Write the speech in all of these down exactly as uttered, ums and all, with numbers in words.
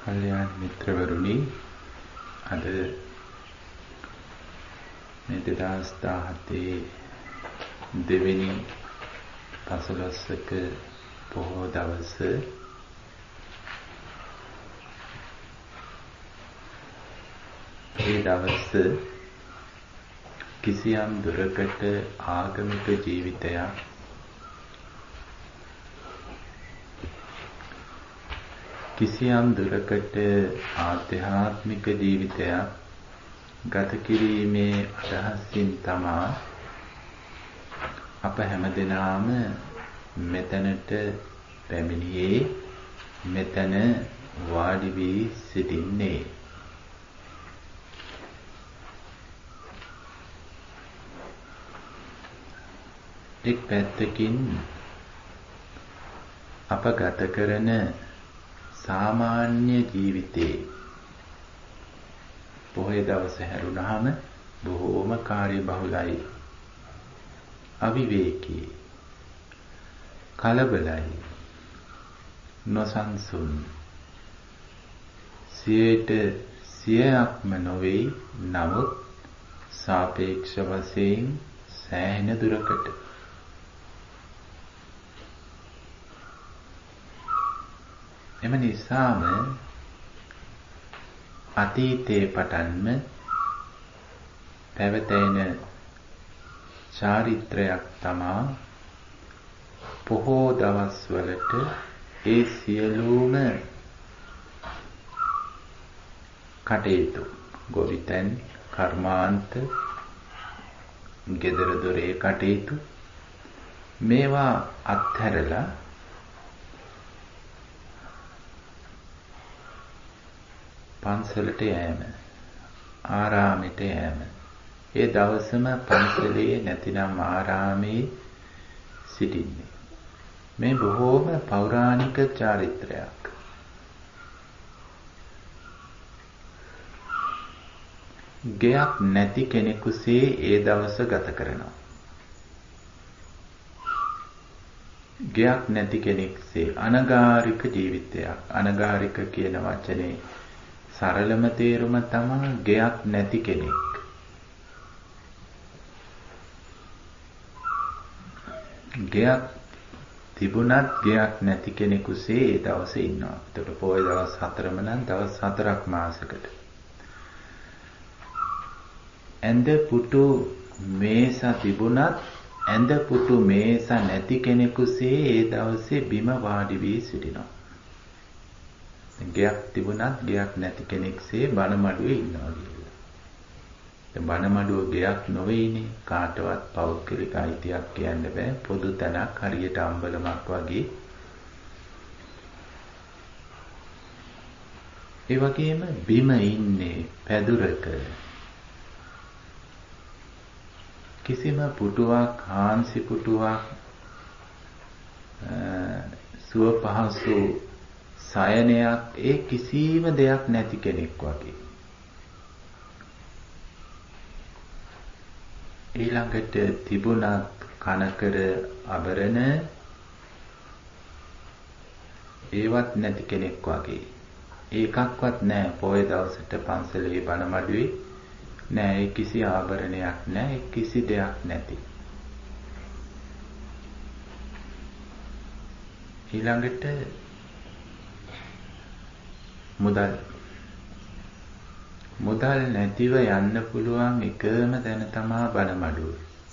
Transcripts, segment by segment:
කල්යාණ මිත්‍රවරුනි, අද මේ දෙදහස් දහහතේ දෙවෙනි පසළොස්වක පොහොය දවස මේ දවස කිසියම් දුරකට ආගමික ජීවිතයක් කිසියම් දුරකට ආධ්‍යාත්මික ජීවිතයක් ගත කිරීමේ අදහසින් තමා අප හැමදෙනාම මෙතනට පැමිණියේ, මෙතන වාඩි වී සිටින්නේ. එක් පැත්තකින් අප ගත කරන සාමාන්‍ය ජීවිතේ පොහොය දවස හැරුණාම බොහෝම කාර්යබහුලයි, අවිවේකී, කලබලයි, නොසන්සුන්, සියයට සියයක්ම නොවේ, නමුත් සාපේක්ෂ වශයෙන් සෑහෙන දුරකට එම නිසාම අතීතයේ පටන්ම පැවතෙන චාරිත්‍රයක් තමා පොහෝ දවස්වලට ඒ සියලුම කටයුතු, ගොවිතැන්, කර්මාන්ත, ගෙදර දොරේ කටයුතු මේවා අත්හැරලා පන්සලට යෑම, ආරාමයට යෑම. ඒ දවසම පන්සලේ නැතිනම් ආරාමේ සිටින්නේ. මේ බොහෝම පෞරාණික චාරිත්‍රයක්. ගෙයක් නැති කෙනෙකුසේ ඒ දවස ගත කරනවා. ගෙයක් නැති කෙනෙක්සේ අනගාരിക ජීවිතයක්. අනගාരിക කියන වචනේ සරලම තේරුම තමයි ගෙයක් නැති කෙනෙක්. ගෙයක් තිබුණත් ගෙයක් නැති කෙනෙකුසේ ඒ දවසේ ඉන්නවා. එතකොට පොය දවස් හතරම නම් දවස් හතරක් මාසෙකට. ඇඳ පුටු මේස තිබුණත් ඇඳ පුටු මේස නැති කෙනෙකුසේ ඒ දවසේ බිම වාඩි වී සිටිනවා. ගෙයක් තිබුණත් ගෙයක් නැති කෙනෙක්සේ බණමඩුවේ ඉන්නවා කියලා. දැන් බණමඩුව ගෙයක් නොවේනේ, කාටවත් පෞද්ගලික අයිතියක් කියන්න බෑ. පොදු තැනක්, හරියට අම්බලමක් වගේ. ඒ වගේම බිම ඉන්නේ පැදුරක. කිසිම පුටුවක්, හාන්සි පුටුවක්, සුව පහසු සයනයක්, ඒ කිසිම දෙයක් නැති කෙනෙක් වගේ. ඊළඟට තිබුණත් කනකර ආභරණ ඒවත් නැති කෙනෙක් වගේ. ඒකක්වත් නැහැ පොය දවසට පන්සලේ බණමඩුවේ නැහැ. ඒ කිසි ආභරණයක් නැහැ, කිසි දෙයක් නැති. ඊළඟට මුදල් මුදල් නැතිව යන්න පුළුවන් එකම තැන තමා බණමඩුව.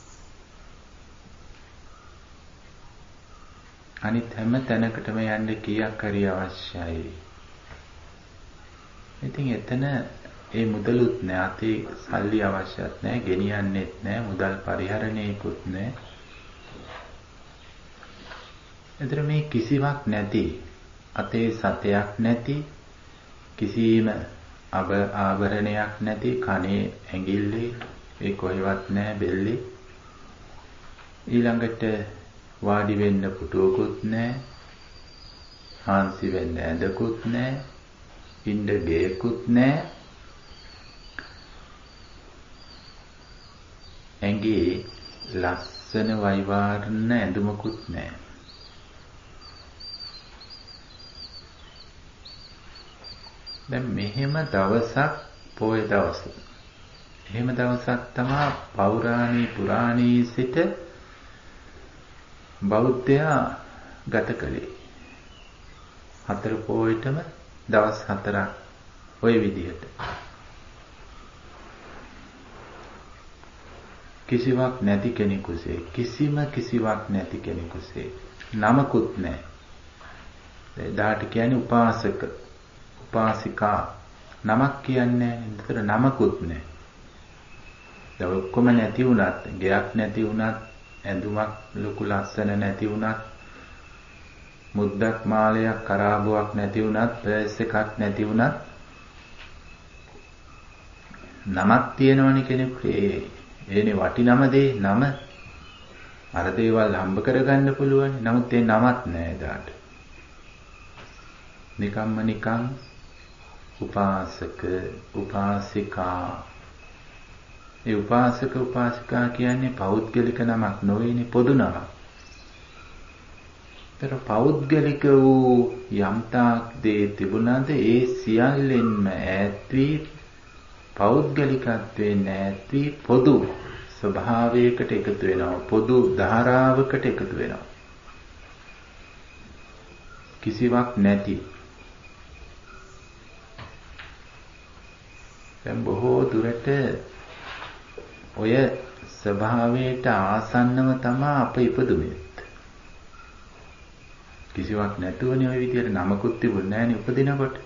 අනිත් හැම තැනකටම යන්න කීයක් හරි අවශ්‍යයි. ඉතින් එතන ඒ මුදලුත් නැහැ, අතේ සල්ලි අවශ්‍යත් නැහැ, ගෙනියන්නෙත් නැහැ, මුදල් පරිහරණයකුත් නැහැ. එතන මේ කිසිවක් නැති, අතේ සතයක් නැති, කිසිම ආභරණයක් නැති, කනේ ඇඟිල්ලේ ඒ කොහෙවත් නැහැ, බෙල්ලේ. ඊළඟට වාඩි වෙන්න පුටුවකුත් නැහැ, හාන්සි වෙන්න ඇඳකුත් නැහැ, ඉන්න ගෙයකුත් නැහැ. ඇඟේ ලස්සන වෛවාර්ණ ඇඳුමකුත් නැහැ. දැන් මෙහෙම දවසක් පොය දවස. එහෙම දවසක් තමයි පෞරාණී පුරාණී සිට බෞද්ධයා ගත කළේ. හතර පොයටම දවස් හතරක් ওই විදිහට. කිසිවක් නැති කෙනෙකුසේ කිසිම කිසිවක් නැති කෙනෙකුසේ නමකුත් නැහැ. එදාට කියන්නේ උපාසක උපාසිකා නමක් කියන්නේ නේද? නමකුත් නැහැ. දැන් ඔක්කොම නැති වුණත්, ගෙයක් නැති වුණත්, ඇඳුමක් ලොකු ලස්සන නැති වුණත්, මුද්දක් මාලයක් කරාබුවක් නැති වුණත්, පර්ස් එකක් නැති වුණත් නමක් තියෙනවනේ කෙනෙකුට. ඒ ඒනේ වටිනම දේ නම. අර දේවල් හම්බ කරගන්න පුළුවන්. නමුත් ඒ නමක් නෑ එදාට. නිකම්ම නිකම් උපාසක උපාසිකා. ඒ උපාසක උපාසිකා කියන්නේ පෞද්ගලික නමක් නොවේනේ, පොදු නමක්. ඒතර පෞද්ගලික වූ යම්තාක් දේ තිබුණාද ඒ සියල්ලෙන්ම ඈත් වී පෞද්ගලිකත්වයෙන් ඈත් වී පොදු ස්වභාවයකට එකතු වෙනවා, පොදු ධාරාවකට එකතු වෙනවා. කිසිවක් නැති. දැන් බොහෝ දුරට ඔය ස්වභාවයට ආසන්නව තමයි අප ඉපදුනේ. කිසිවක් නැතුවනේ ওই විදියට නමකුත් තිබුණේ නැහැනේ උපදිනකොට.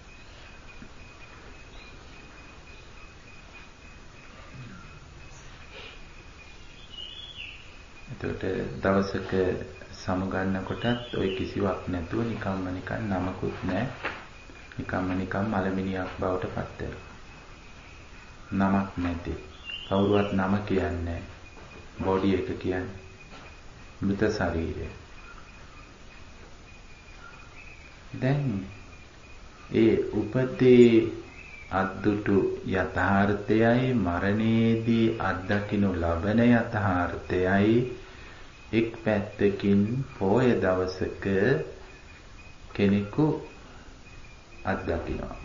එතකොට දවසක සමුගන්නකොටත් ওই කිසිවක් නැතුව නිකම්ම නිකන් නමකුත් නැහැ. නිකම්ම නිකන් මලමිනියක් බවට පත් වෙනවා. නමක් නැති. කවුරුවත් නම කියන්නේ බොඩි එක කියන්නේ මృత ශරීරය. දැන් ඒ උපතේ අද්දුටු යථාර්ථයයි මරණයේදී අත්දකින්නු ලබන යථාර්ථයයි එක් පැත්තකින් පොය දවසක කෙනෙකු අත්දකිනවා.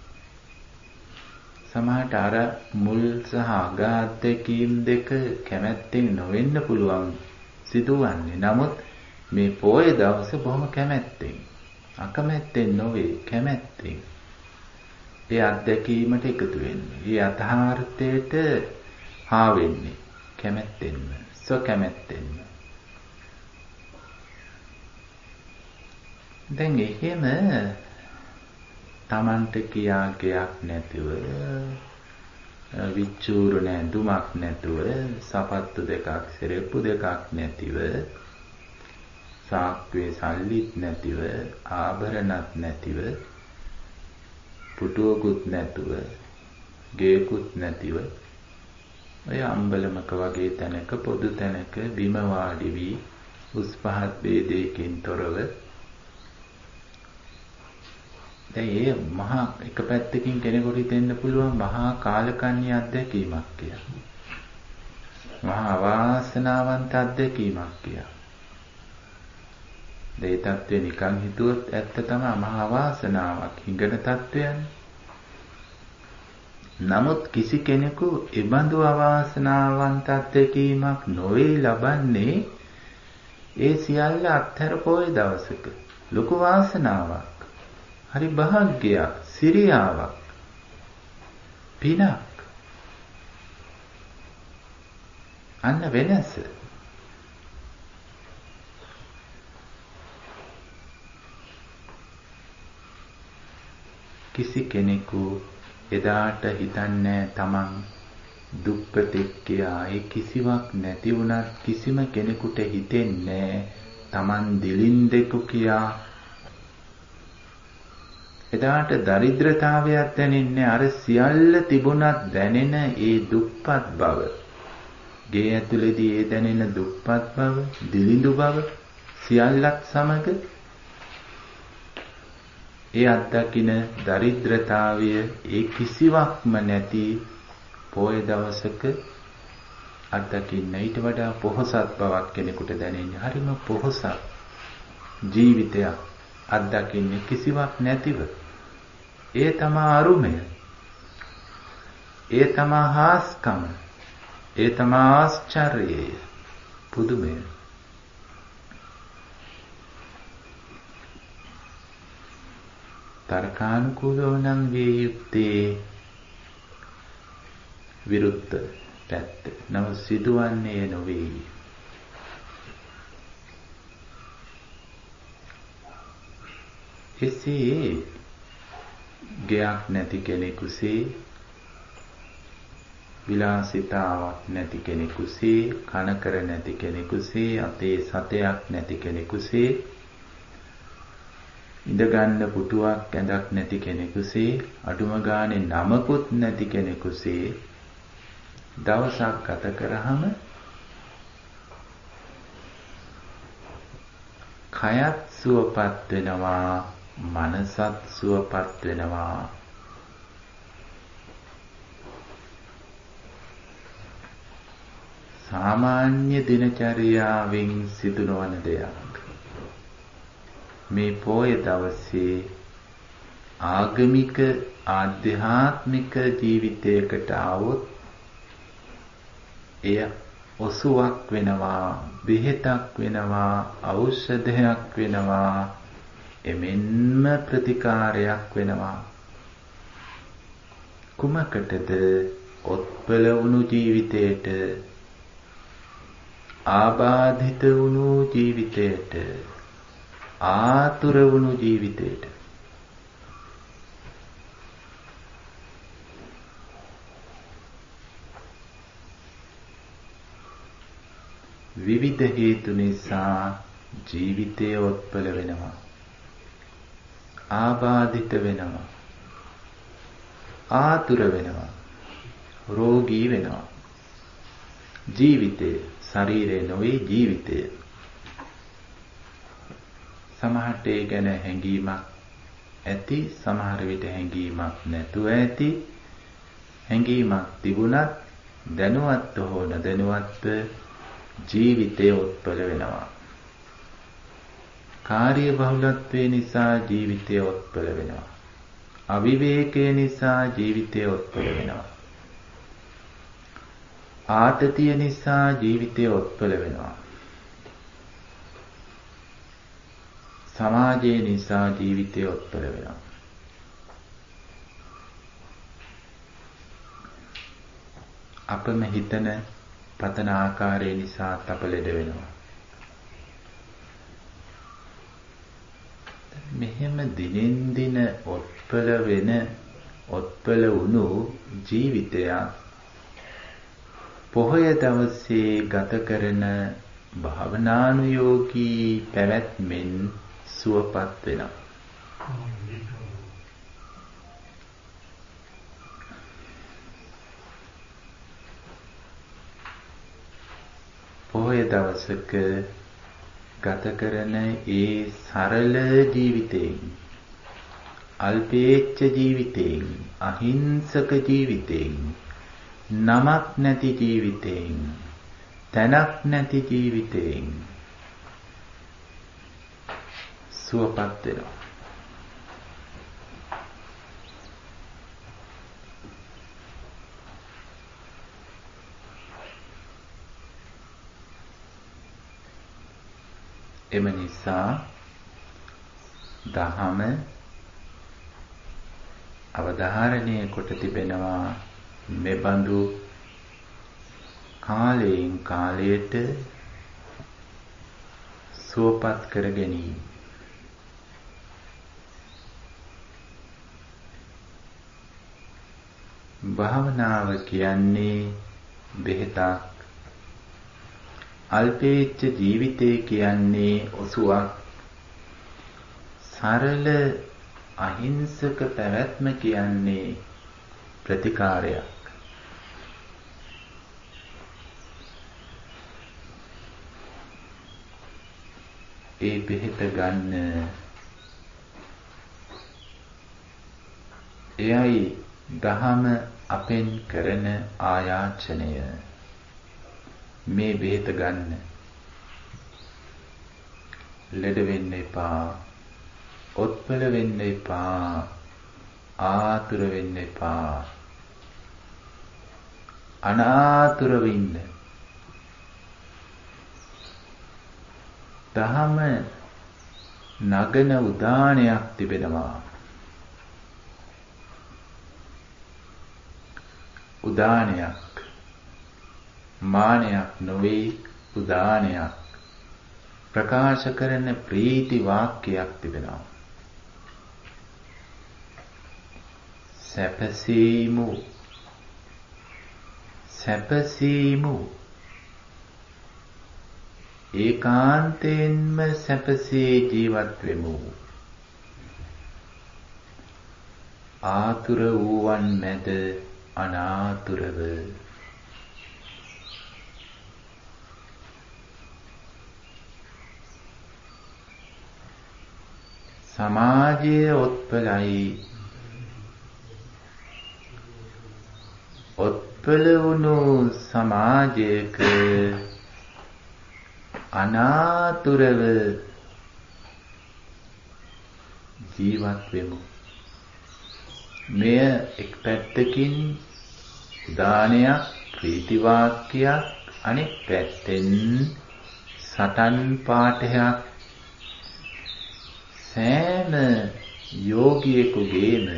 සමහරට අර මුල් සහ අග අත්දැකීම් දෙක කැමැත්තෙන් නොවෙන්න පුළුවන් සිදුවන්නේ. නමුත් මේ පොය දවස බොහොම කැමැත්තෙන්, අකමැත්තෙන් නොවේ, කැමැත්තෙන් ඒ අත්දැකීමට එකතු වෙන්නේ. ඒ යථාර්ථයට හා වෙන්නේ කැමැත්තෙන්ම, ස්වකැමැත්තෙන්ම. දැන් එහෙම තමන්ට කියාගයක් නැතිව, විචූරු නැඳුමක් නැතුව, සපත්තු දෙකක් සෙරෙප්පු දෙකක් නැතිව, සාක්කුවේ සල්ලිත් නැතිව, ආභරණත් නැතිව, පුටුවකුත් නැතුව, ගේකුත් නැතිව, ඔය අම්බලමක වගේ තැනක, පොදු තැනක බිම වාඩි වී උස් පහත් ભેදයකින් තොරව. දැන් ඒ මහා එක පැත්තකින් කෙනෙකුට හිතෙන්න පුළුවන් මහා කාලකන්ණී අත්දැකීමක් කියලා. මහා අවාසනාවන්ත අත්දැකීමක් කියලා. ඒ තත්ත්වය නිකන් හිතුවොත් ඇත්ත තමයි මහා අවාසනාවක්, හිඟන තත්ත්වයක්. නමුත් කිසි කෙනෙකු එබඳු අවාසනාවන්ත අත්දැකීමක් නොවේ ලබන්නේ ඒ සියල්ල අත්හැර පොය දවසක. ලොකු වාසනාවක්. හරි භාග්‍යයක්, සිරියාවක්, පිනක්. අන්න වෙනස. කිසි කෙනෙකු එදාට හිතන්නේ තමන් දුක්ඛතෙක් කියා. ඒ කිසිවක් නැති වුණත් කිසිම කෙනෙකුට හිතෙන්නේ තමන් දිලින්දෙකු කියා. එදාට දරිද්‍රතාවයක් දැනෙන්නේ අර සියල්ල තිබුණත් දැනෙන ඒ දුක්පත් බව. ගේ ඇතුලේදී ඒ දැනෙන දුක්පත් බව, දිලිඳු බව සියල්ලත් සමග ඒ අත්දකින දරිද්‍රතාවය ඒ කිසිවක්ම නැති පොය දවසක අත්දකින්න ඊට වඩා පොහොසත් බවක් කෙනෙකුට දැනෙන්නේ. හරිම පොහොසත් ජීවිතයක් අත්දකින්නේ කිසිවක් නැතිව. ඒ තමා අරුමය. ඒ තමා හාස්කම. ඒ තමා ආශ්චර්යය. පුදුමය. තර්කානුකූලව නම් විය යුත්තේ විරුද්ධ පැත්ත. නමුත් සිදුවන්නේ නොවේ. එසේ ගයක් නැති කෙනෙකුසේ, විලාසිතාවක් නැති කෙනෙකුසේ, කනකර නැති කෙනෙකුසේ, අතේ සතයක් නැති කෙනෙකුසේ, ඉඳගන්න පුටුවක් ඇඳක් නැති කෙනෙකුසේ, අඩුම ගානේ නමකුත් නැති කෙනෙකුසේ දවසක් ගත කරාම කයත් සුවපත් වෙනවා, මනසත් සුවපත් වෙනවා. සාමාන්‍ය දිනචර්යාවෙන් සිදු නොවන දෙයක්. මේ පොය දවසේ ආගමික ආධ්‍යාත්මික ජීවිතයකට આવොත් එය ඔසුවක් වෙනවා, බෙහෙතක් වෙනවා, ඖෂධයක් වෙනවා, එමෙන්ම ප්‍රතිකාරයක් වෙනවා. කුමකටද? ඔත්පල වුණු ජීවිතයට, ආබාධිත වුණු ජීවිතයට, ආතුර වුණු ජීවිතයට. විවිධ හේතු නිසා ජීවිතය ඔත්පල වෙනවා, ආබාධිත වෙනවා, ආතුර වෙනවා, රෝගී වෙනවා. ජීවිතය, ශරීරය නොවේ ජීවිතය. සමහරට ඒ ගැන හැඟීමක් ඇති, සමහර විට හැඟීමක් නැතුව ඇති. හැඟීමක් තිබුණත් දැනුවත් හෝ නොදැනුවත්ව ජීවිතය උත්පල වෙනවා. කාර්ය බහුලත්වය නිසා ජීවිතය උත්පල වෙනවා. අවිවේකය නිසා ජීවිතය උත්පල වෙනවා. ආතතිය නිසා ජීවිතය උත්පල වෙනවා. සමාජය නිසා ජීවිතය උත්පල වෙනවා. අපම හිතන පතන ආකාරය නිසා අප ලෙඩ වෙනවා. මෙහෙම දිනෙන් දින ඔත්පල වෙන, ඔත්පල වුණු ජීවිතයක් පොහොය දවසේ ගත කරන භාවනානුයෝගී පැවැත්මෙන් සුවපත් වෙනවා. පොහොය දවසක ගත කරන ඒ සරල ජීවිතයෙන්, අල්පේච්ඡ ජීවිතයෙන්, අහිංසක ජීවිතයෙන්, නමක් නැති ජීවිතයෙන්, තැනක් නැති ජීවිතයෙන් සුවපත් වෙනවා. එම නිසා දහම අවධාරණය කොට තිබෙනවා මෙබඳු කාලයෙන් කාලයට සුවපත් කර ගැනීම. භාවනාව කියන්නේ බෙහෙතක්. අල්පේච්ඡ ජීවිතය කියන්නේ ඔසුවක්. සරල අහිංසක පැවැත්ම කියන්නේ ප්‍රතිකාරයක්. ඒ බෙහෙත ගන්න එයයි දහම අපෙන් කරන ආයාචනය. මේ බෙහෙත ගන්න. ලෙඩ වෙන්න එපා. ඔත්පල වෙන්න එපා. ආතුර වෙන්න එපා. අනාතුර වෙන්න. දහම නගන උදානයක් තිබෙනවා. උදානයක් මානයක් නොවේ, උදානයක් ප්‍රකාශ කරන ප්‍රීති වාක්‍යයක් තිබෙනවා. සැපසීමු සැපසීමු ඒකාන්තයෙන්ම සැපසේ ජීවත් වෙමු. ආතුර වූවන් මැද අනාතුරව. සමාජයේ ඔත්පලයි ඔත්පල වුණු සමාජයක අනාතුරව ජීවත් වෙමු. මෙය එක් පැත්තකින් උදානයක්, ප්‍රීති වාක්‍යයක්, අනෙක් පැත්තෙන් සටන් පාඨයක්. සෑම යෝගියෙකුගේම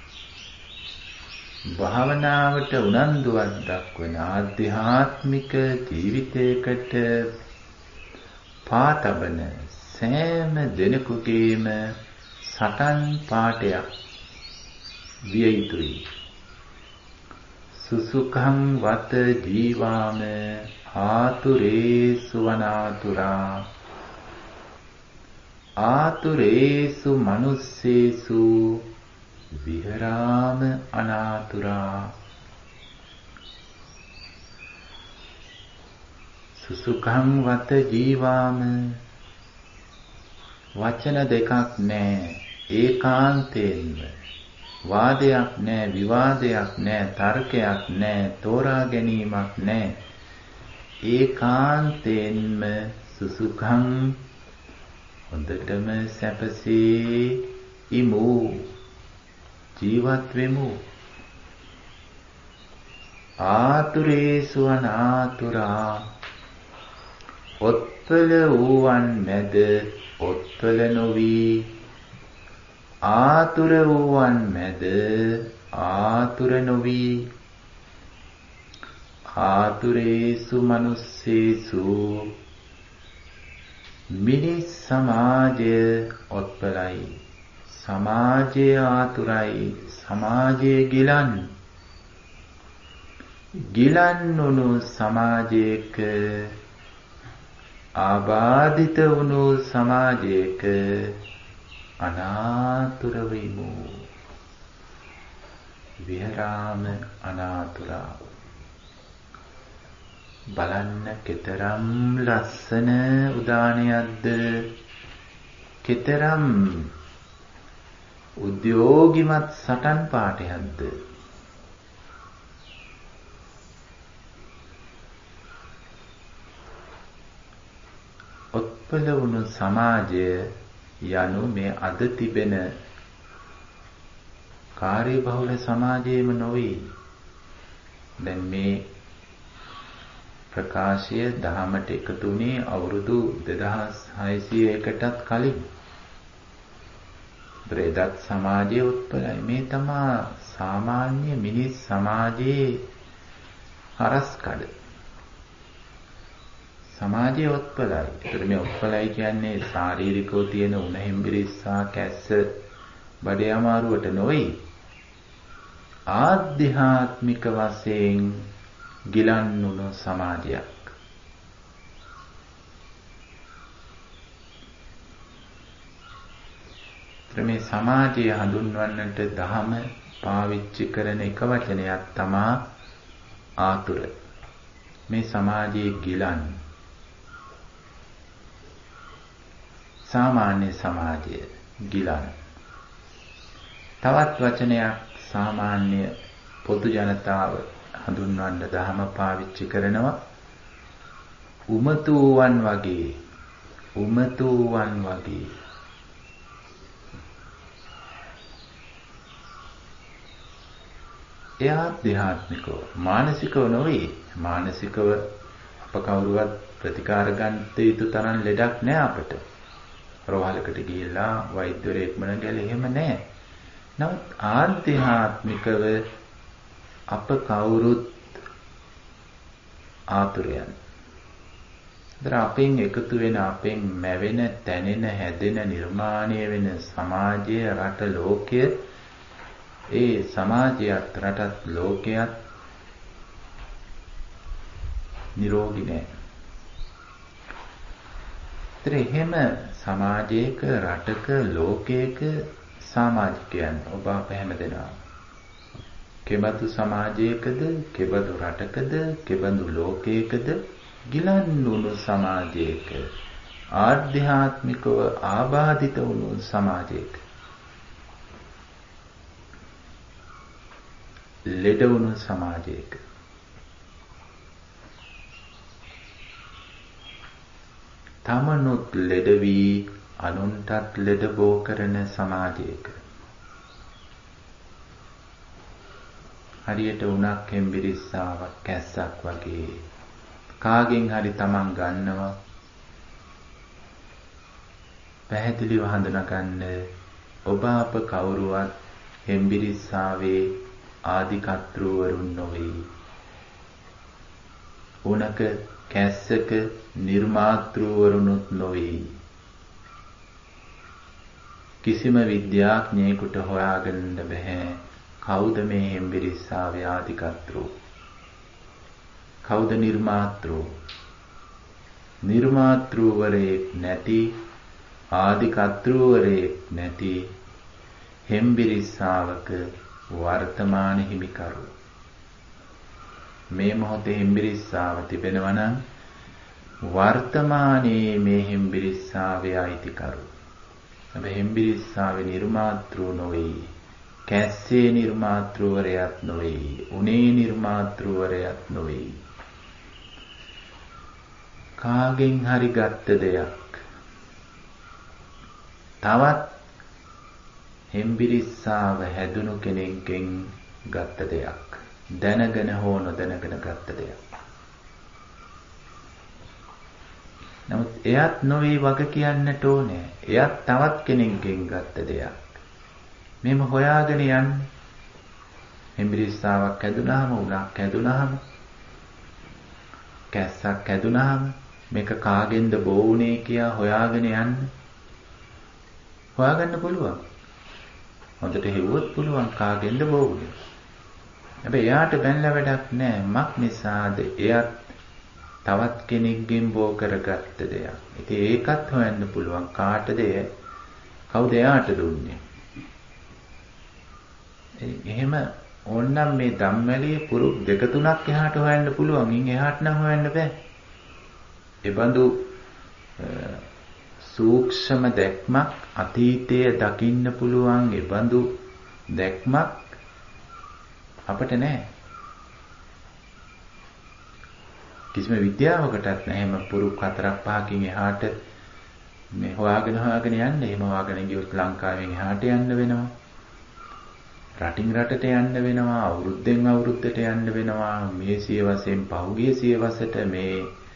භාවනාවට උනන්දුවක් දක්වන ආධ්‍යාත්මික ජීවිතයකට පාතබන සෑම දෙනෙකුගේම සටන් පාඨයක් විය යුතුයි. සුසුඛං වත ජීවාම ආතුරේසු වනාතුරා ආතුරේසු මනුස්සේසු විහරාම අනාතුරා. සුසුඛං වත ජීවාම වචන දෙකක් නෑ, ඒකාන්තයෙන්ම වාදයක් නෑ, විවාදයක් නෑ, තර්කයක් නෑ, තෝරා ගැනීමක් නෑ. ඒකාන්තයෙන්ම සුසුඛං හොඳටම සැපසේ ඉමු, ජීවත් වෙමු. ආතුරේසු අනාතුරා ඔත්පල වූවන් මැද ඔත්පල නොවි, ආතුර වූවන් මැද ආතුර නොවි. ආතුරේසු මනුස්සේසු මිනිස් සමාජය ඔත්පලයි, සමාජය ආතුරයි, සමාජය ගිලන්. ගිලන් වුණු සමාජයක, ආබාධිත වුණු සමාජයක අනාතුර වෙමු. විහරාම අනාතුරා. බලන්න කෙතරම් ලස්සන උදානයක්ද, කෙතරම් උද්‍යෝගිමත් සටන් පාඨයක්ද. ඔත්පල වුණු සමාජය යනු මේ අද තිබෙන කාර්යබහුල සමාජයේම නොවේ. දැන් මේ ප්‍රකාශය දහමට එකතු වුණේ අවුරුදු දෙදහස් හයසියයකටත් කලින්. බ්‍රේදත් සමාජයේ උත්පලයි. මේ තමා සාමාන්‍ය මිනිස් සමාජයේ හරස්කඩ. සමාජයේ උත්පලයි. ඒතර මේ උත්පලයි කියන්නේ ශාරීරිකව තියෙන උණ හෙම්බිරිස්සා කැස්ස බඩේ අමාරුවට නොවේ. ආධ්‍යාත්මික වශයෙන් ගිලන් වුණු සමාජයක්. මේ සමාජය හඳුන්වන්නට දහම පාවිච්චි කරන එක වචනයක් තමා ආතුර. මේ සමාජයේ ගිලන්. සාමාන්‍ය සමාජය ගිලන්. තවත් වචනයක් සාමාන්‍ය පොදු ජනතාව හඳුන්වන්න දහම පාවිච්චි කරනවා උමතුවන් වගේ. උමතුවන් වගේ. ඒ ආධ්‍යාත්මිකව මානසිකව නොවේ. මානසිකව අප කවුරුවත් ප්‍රතිකාර ගන්නට යුතු තරම් ලෙඩක් නෑ අපට. රෝහලකට ගිහිල්ලා වෛද්‍යවරයෙක් මන ගැල එහෙම නෑ. නමුත් ආධ්‍යාත්මිකව අප කවුරුත් ආතුරයන්. දර අපෙන් එකතු වෙන අපෙන් මැවෙන, තැනෙන, හැදෙන, නිර්මාණය වෙන සමාජය, රට, ලෝකය, ඒ සමාජයත් රටත් ලෝකයත් නිරෝගී නෑ. ඒතර එහෙම සමාජයක, රටක, ලෝකයක සමාජිකයන් ඔබ අප හැමදෙනා කෙබඳු සමාජයකද, කෙබඳු රටකද, කෙබඳු ලෝකයකද, ගිලන්වුණු සමාජයක, ආධ්‍යාත්මිකව ආබාධිත වුණු සමාජයක, ලෙඩ වුණු සමාජයක, තමනුත් ලෙඩ වී අනුන්ටත් ලෙඩ බෝ කරන සමාජයක, හරියට උණක් හෙම්බිරිස්සාවක් කැස්සක් වගේ කාගෙන් හරි තමන් ගන්නවා, පැහැදිලිව හඳුනා ගන්න ඔබ අප කවුරුවත් හෙම්බිරිස්සාවේ ආදිකර්තෘවරුන් නොවේ. උණක කැස්සක නිර්මාතෘවරුනුත් නොවේ. කිසිම විද්‍යාඥයෙකුට හොයාගන්න බෑ කවුද මේ හෙම්බිරිස්සාවේ ආදිකර්තෘ, කවුද නිර්මාතෘ. නිර්මාතෘවරයෙක් නැති, ආදිකර්තෘවරයෙක් නැති හෙම්බිරිස්සාවක වර්තමාන හිමිකරු. මේ මොහොතේ හෙම්බිරිස්සාව තිබෙනවා නම් වර්තමානයේ මේ හෙම්බිරිස්සාවේ අයිතිකරු. හැබැයි හෙම්බිරිස්සාවේ නිර්මාතෘ නොවේ. කැස්සේ නිර්මාතෘවරයෙක් නොවේ. උනේ නිර්මාතෘවරයෙක් නොවේ. කාගෙන් හරි ගත්ත දෙයක් තවත් හෙම්බිරිස්සාව හැදුණු කෙනෙක්ගෙන් ගත්ත දෙයක්. දැනගෙන හෝ නොදැනගෙන ගත්ත දෙයක්. නමුත් එයත් නොවේ වග කියන්නට ඕනේ. එයත් තවත් කෙනෙක්ගෙන් ගත්ත දෙයක්. මෙහෙම හොයාගෙන යන්නේ. හෙම්බිරිස්සාවක් හැදුනහම, උණක් හැදුනහම, කැස්සක් හැදුනහම මේක කාගෙන්ද බෝ වුනේ කියා හොයාගෙන යන්නේ. හොයාගන්න පුළුවන්. හොඳට හෙව්වොත් පුළුවන් කාගෙන්ද බෝ වුනේ. හැබැයි එයාට බැලලා වැඩක් නැහැ. මක් නිසාද? එයත් තවත් කෙනෙක්ගෙන් බෝ කරගත්ත දෙයක්. ඉතින් ඒකත් හොයන්න පුළුවන්. කාටද එය? කවුද එයාට දුන්නේ? එහෙම ඕනනම් මේ ධම්මැලියේ පුරු දෙක තුනක් එහාට හොයන්න පුළුවන්. ඉන් එහාට නම් හොයන්න බෑ. ඒ බඳු සූක්ෂම දැක්මක්, අතීතයේ දකින්න පුළුවන් ඒ බඳු දැක්මක් අපට නැහැ. කිසිම විද්‍යාවකටත් නැහැ. එහෙම පුරු හතරක් පහකින් එහාට මේ හොයාගෙන හොයාගෙන යන්න. එහෙම හොයාගෙන ගියොත් ලංකාවෙන් එහාට යන්න වෙනවා. රටින් රටට යන්න වෙනවා. අවුරුද්දෙන් අවුරුද්දට යන්න වෙනවා. මේ සියවසෙන් පහුගිය සියවසට, මේ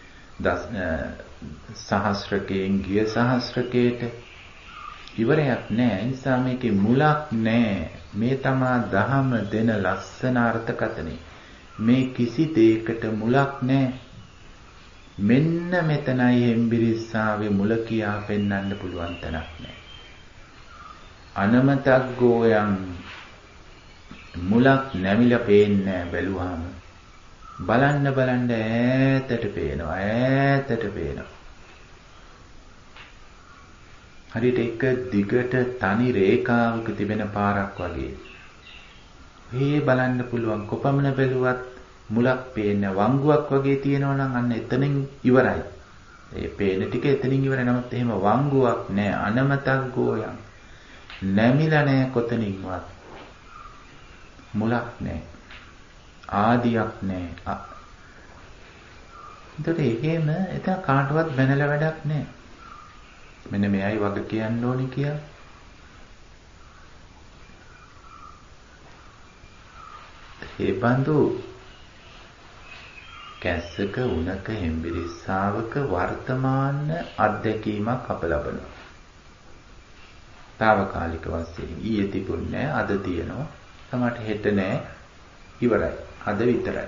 සහස්‍රකයෙන් ගිය සහස්‍රකයට ඉවරයක් නැහැ. ඒ නිසා මේකේ මුලක් නැහැ. මේ තමා දහම දෙන ලස්සන අර්ථකථනය. මේ කිසි දෙයකට මුලක් නැහැ. මෙන්න මෙතනයි හෙම්බිරිස්සාවේ මුල කියා පෙන්වන්න පුළුවන් තැනක් නැහැ. අනමතක් ගෝයන් මුලක් නැමිලා පේන්නේ බැලුවාම. බලන්න බලන්න ඈතට පේනවා, ඈතට පේනවා. හරියට එක දිගට තනි රේඛාවක තිබෙන පාරක් වගේ. මේ බලන්න පුළුවන් කොපමණ බැලුවත් මුලක් පේන්නේ. වංගුවක් වගේ තියෙනවා නම් අන්න එතනින් ඉවරයි. ඒ පේන ටික එතනින් ඉවරයි. නමුත් එහෙම වංගුවක් නැහැ. අනමතක් ගෝයන්. නැමිලා නැහැ කොතනින්වත්. මුලක් නැහැ. ආදියක් නැහැ. ඒතර එහෙම එතන කාටවත් බැනලා වැඩක් නැහැ. මෙන්න මෙයයි වග කියන්න ඕනි කියලා. ඒ බඳු කැස්සක උණක හෙම්බිරිස්සාවක වර්තමාන අත්දැකීමක් අප ලබනවා. తాවකාලික වශයෙන් ඊයේ තිබුණේ අද තියෙනවා. සමහරට හෙට නෑ ඉවරයි. අද විතරයි.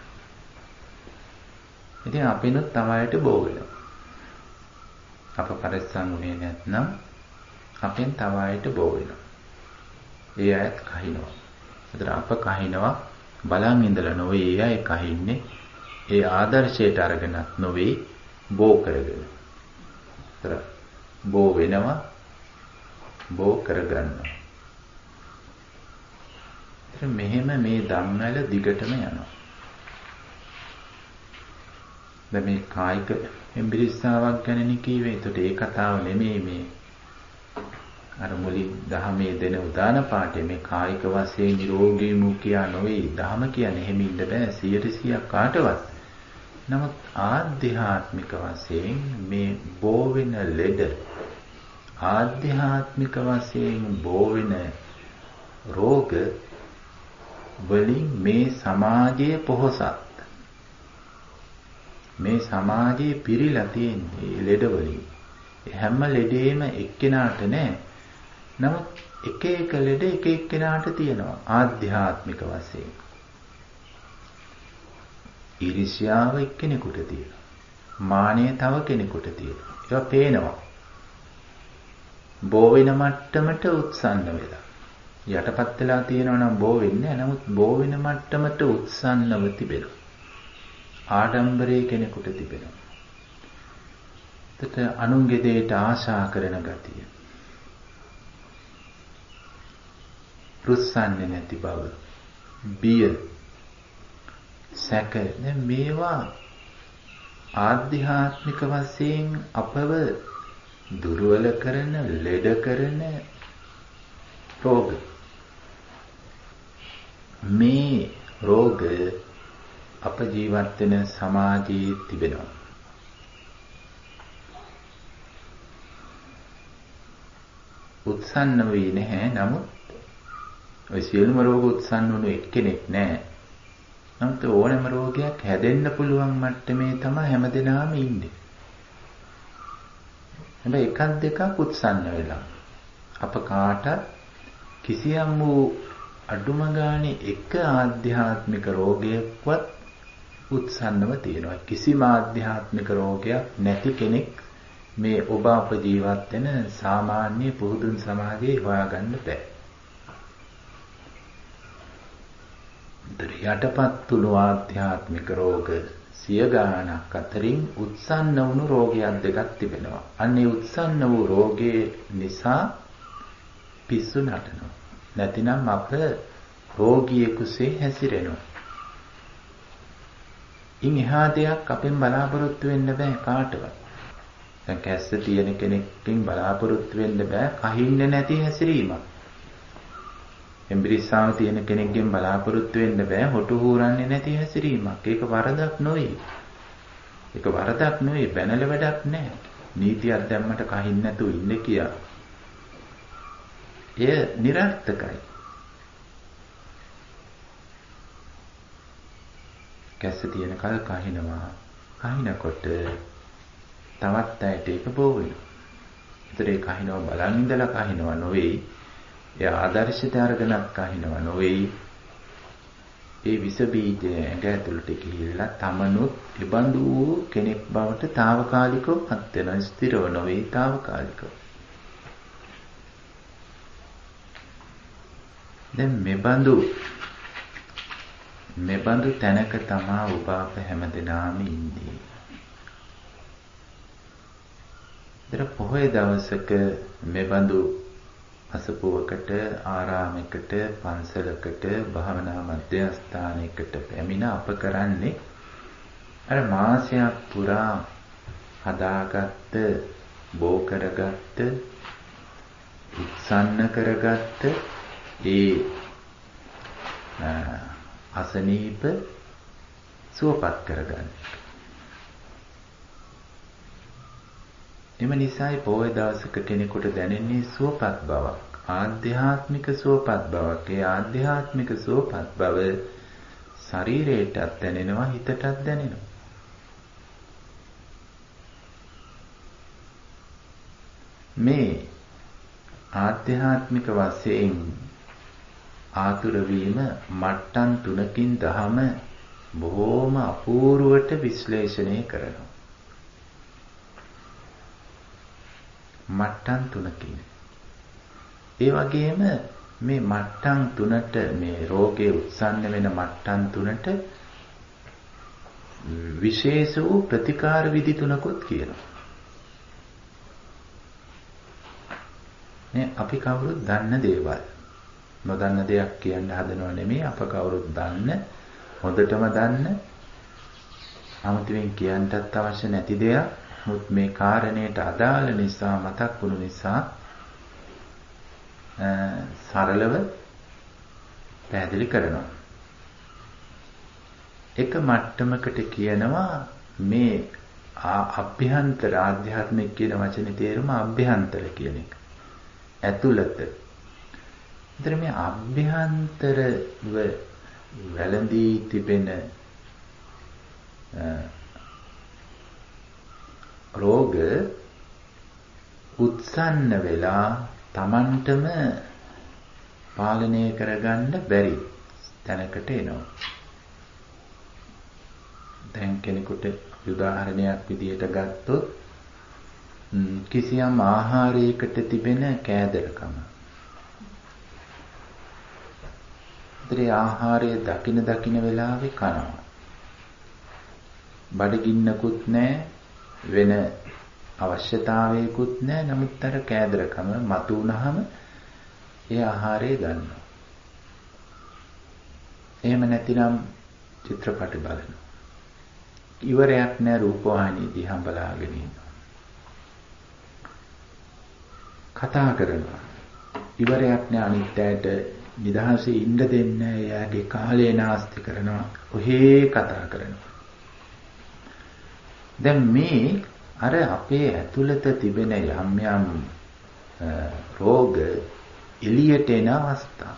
ඉතින් අපිනුත් තමයිට බෝ වෙනවා. අප පරිස්සම් වුණේ නැත්නම් අපෙන් තවයිට බෝ වෙනවා. ඒ අයත් කහිනවා. ඒතර අප කහිනවා බලන් ඉඳලා නොවේ ඒ අය කහින්නේ. ඒ ආදර්ශයට අරගෙනත් නොවේ බෝ කරගෙන. ඒතර බෝ වෙනවා බෝ කරගන්නවා. ඒතර මෙහෙම මේ ධම්මවල දිගටම යනවා. දැන් මේ කායික එම්බිරිස්සාවක් ගැනනේ කිව්වේ. ඒකට ඒ කතාව නෙමෙයි මේ අර මුලින් දහමේ දෙන උදාන පාඩේ මේ කායික වශයෙන් නිරෝගී වූ කියා නොවේ. දහම කියන්නේ එහෙම ඉන්න බෑ සියයට සීයක් කාටවත්. නමුත් ආධ්‍යාත්මික වශයෙන් මේ බෝ වෙන ලෙඩ ආධ්‍යාත්මික වශයෙන් බෝ වෙන රෝග වලින් මේ සමාජයේ පොහොසත් මේ සමාජයේ පිරීලා තියෙන ලෙඩ වලින් හැම ලෙඩේම එක්කෙනාට නෑ. නමුත් එක එක ලෙඩ එක එක්කෙනාට තියෙනවා ආධ්‍යාත්මික වශයෙන්. ඊර්ෂ්‍යාව එක්කෙනෙකුට තියෙනවා. මානය තව කෙනෙකුට තියෙනවා. ඒවා පේනවා. බෝ වෙන මට්ටමට උත්සන්න වෙලා. යටපත් වෙලා තියෙනවා නම් බෝ වෙන්නේ නැහැ. නමුත් බෝ වෙන මට්ටමට උත්සන්නව තිබෙනවා. ආඩම්බරයේ කෙනෙකුට තිබෙනවා. එතට අනුන්ගේ දෙයට ආශා කරන ගතිය. රුස්සන්නේ නැති බව. බිය. සැක. දැන් මේවා ආධ්‍යාත්මික වශයෙන් අපව දුර්වල කරන, ලෙඩ කරන රෝග. මේ රෝග අප ජීවත් වෙන සමාජයේ තිබෙනවා. උත්සන්න වෙන්නේ නැහැ. නමුත් ඔය සියලුම රෝග උත්සන්න වුණු එක්කෙනෙක් නැහැ. නමුත් ඕනෑම රෝගයක් හැදෙන්න පුළුවන් මට්ටමේ තමයි හැමදෙනාම ඉන්නේ. හැබැයි එකක් දෙකක් උත්සන්න වෙලා. අප කාටත් කිසියම් වූ අඩුම ගානේ එක ආධ්‍යාත්මික රෝගයක්වත් උත්සන්නව තියෙනවා. කිසිම ආධ්‍යාත්මික රෝගයක් නැති කෙනෙක් මේ ඔබ අප ජීවත් වෙන සාමාන්‍ය පුහුදුන් සමාජයේ හොයාගන්න බෑ. යටපත් වුණු ආධ්‍යාත්මික රෝග සිය ගාණක් අතරින් උත්සන්න වුණු රෝගයක් දෙකක් තිබෙනවා. අන්නේ උත්සන්න වූ රෝගේ නිසා පිස්සු නටනවා. නැතිනම් අප රෝගියෙකුසේ හැසිරෙනවා. ඉන් එහා දෙයක් අපෙන් බලාපොරොත්තු වෙන්න බෑ කාටවත්. දැන් කැස්ස තියෙන කෙනෙක්ගෙන් බලාපොරොත්තු වෙන්න බෑ කහින්නේ නැති හැසිරීමක්. එම්බිරිස්සාව තියෙන කෙනෙක්ගෙන් බලාපොරොත්තු වෙන්න බෑ හොටු හූරන්නේ නැති හැසිරීමක්. ඒක වරදක් නෙවෙයි. ඒක වරදක් නෙවෙයි බැනල වැඩක් නෑ. නීතියක් දැම්මට කහින්න නැතුව ඉන්න කියා. එය නිරර්ථකයි. කැස්ස තියෙන කල් කහිනවා. කහිනකොට තවත් අයට ඒක බෝ වෙනවා. ඒතර ඒ කහිනවා බලන් ඉඳලා කහිනවා නොවේ. ඒ ආදර්ශයට අරගෙනත් කහිනවා නොවේ. ඒ විස බීජය ඇඟ ඇතුළට ගිහිල්ලා තමනුත් ඉබඳු කෙනෙක් බවට తాවකාලිකව පත් වෙන ස්ථිරව නොවේ తాවකාලිකව. දැන් මෙබඳු මෙබඳු තැනක තමා ඔබ අප හැමදෙනාම ඉන්නේ. දර පොහොය දවසක මෙබඳු අසපුවකට ආරාමයකට පන්සලකට භාවනා මධ්‍යස්ථානයකට පැමිණ අප කරන්නේ අර මාසයක් පුරා හදාගත්ත බෝ කරගත්ත උත්සන්න කරගත්ත ඒ අසනීප සුවපත් කරගන්න. එම නිසායි පොය දවසක කෙනෙකුට දැනෙන්නේ සුවපත් බවක්, ආධ්‍යාත්මික සුවපත් බවක්. ඒ ආධ්‍යාත්මික සුවපත් බව ශරීරයටත් දැනෙනවා, හිතටත් දැනෙනවා. මේ ආධ්‍යාත්මික වශයෙන් ආතුර වීම මට්ටම් තුනකින් දහම බොහෝම අපූර්වට විශ්ලේෂණය කරනවා. මට්ටම් තුනකින්. ඒ වගේම මේ මට්ටම් තුනට මේ රෝගේ උත්සන්න වෙන මට්ටම් තුනට විශේෂ වූ ප්‍රතිකාර විධි තුනකුත් කියනවා. මේ අපි කවුරුත් දන්න දේවල්. නොදන්න දෙයක් කියන්න හදනව නෙමෙයි, අප කවුරුත් දන්න, හොඳටම දන්න, අමුතුවෙන් කියන්නටත් අවශ්‍ය නැති දෙයක්. මුත් මේ කාරණයට අදාළ නිසා, මතක් වුණු නිසා සරලව පැහැදිලි කරනවා. එක මට්ටමකට කියනවා මේ අභ්‍යන්තර ආධ්‍යාත්මික කියන වචනේ තේරුම අභ්‍යන්තර කියන එක. ඇතුළත. ඒතර මේ අභ්‍යන්තරව වැළඳී තිබෙන රෝග උත්සන්න වෙලා Tamanටම පාලනය කරගන්න බැරි තැනකට එනවා. දැන් කෙනෙකුට උදාහරණයක් විදියට ගත්තොත් කිසියම් ආහාරයකට තිබෙන කෑදරකම. ඒ ආහාරය දකින දකින වෙලාවේ කනවා. බඩගින්නකුත් නැහැ, වෙන අවශ්‍යතාවයකුත් නැහැ. නමුත් අර කෑදරකම මතු වුණාම ඒ ආහාරය ගන්නවා. එහෙම නැතිනම් චිත්‍රපට බලනවා. ඉවරයක් නැහැ, රූපවාහිනිය දිහා බලාගෙන ඉන්නවා. කතා කරනවා. ඉවරයක් නැහැ, අනිත් අයට නිදහසේ ඉන්න දෙන්නේ නැහැ. එයාගේ කාලය නාස්ති කරනවා. ඔහේ කතා කරනවා. දැන් මේ අර අපේ ඇතුළත තිබෙන යම් යම් රෝග එළියට එන අවස්ථා.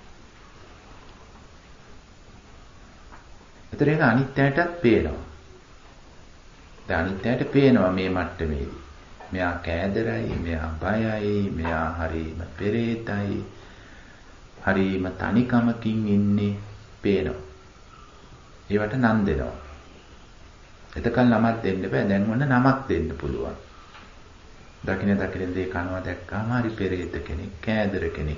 ඒතර ඒක අනිත්‍යයටත් පේනවා. දැන් අනිත්‍යයට පේනවා මේ මට්ටමේදී. මෙයා කෑදරයි, මෙයා බයයි, මෙයා හරීම පෙරේතයි, හරීම තනිකමකින් ඉන්නේ පේනවා. ඒවට නම් දෙනවා. එතකල් නමක් දෙන්න බෑ. දැන් ඔන්න නමක් දෙන්න පුළුවන්. දකින්න දකින්න දේ කනවා දැක්කාම හරි පෙරේත කෙනෙක්, කෑදර කෙනෙක්.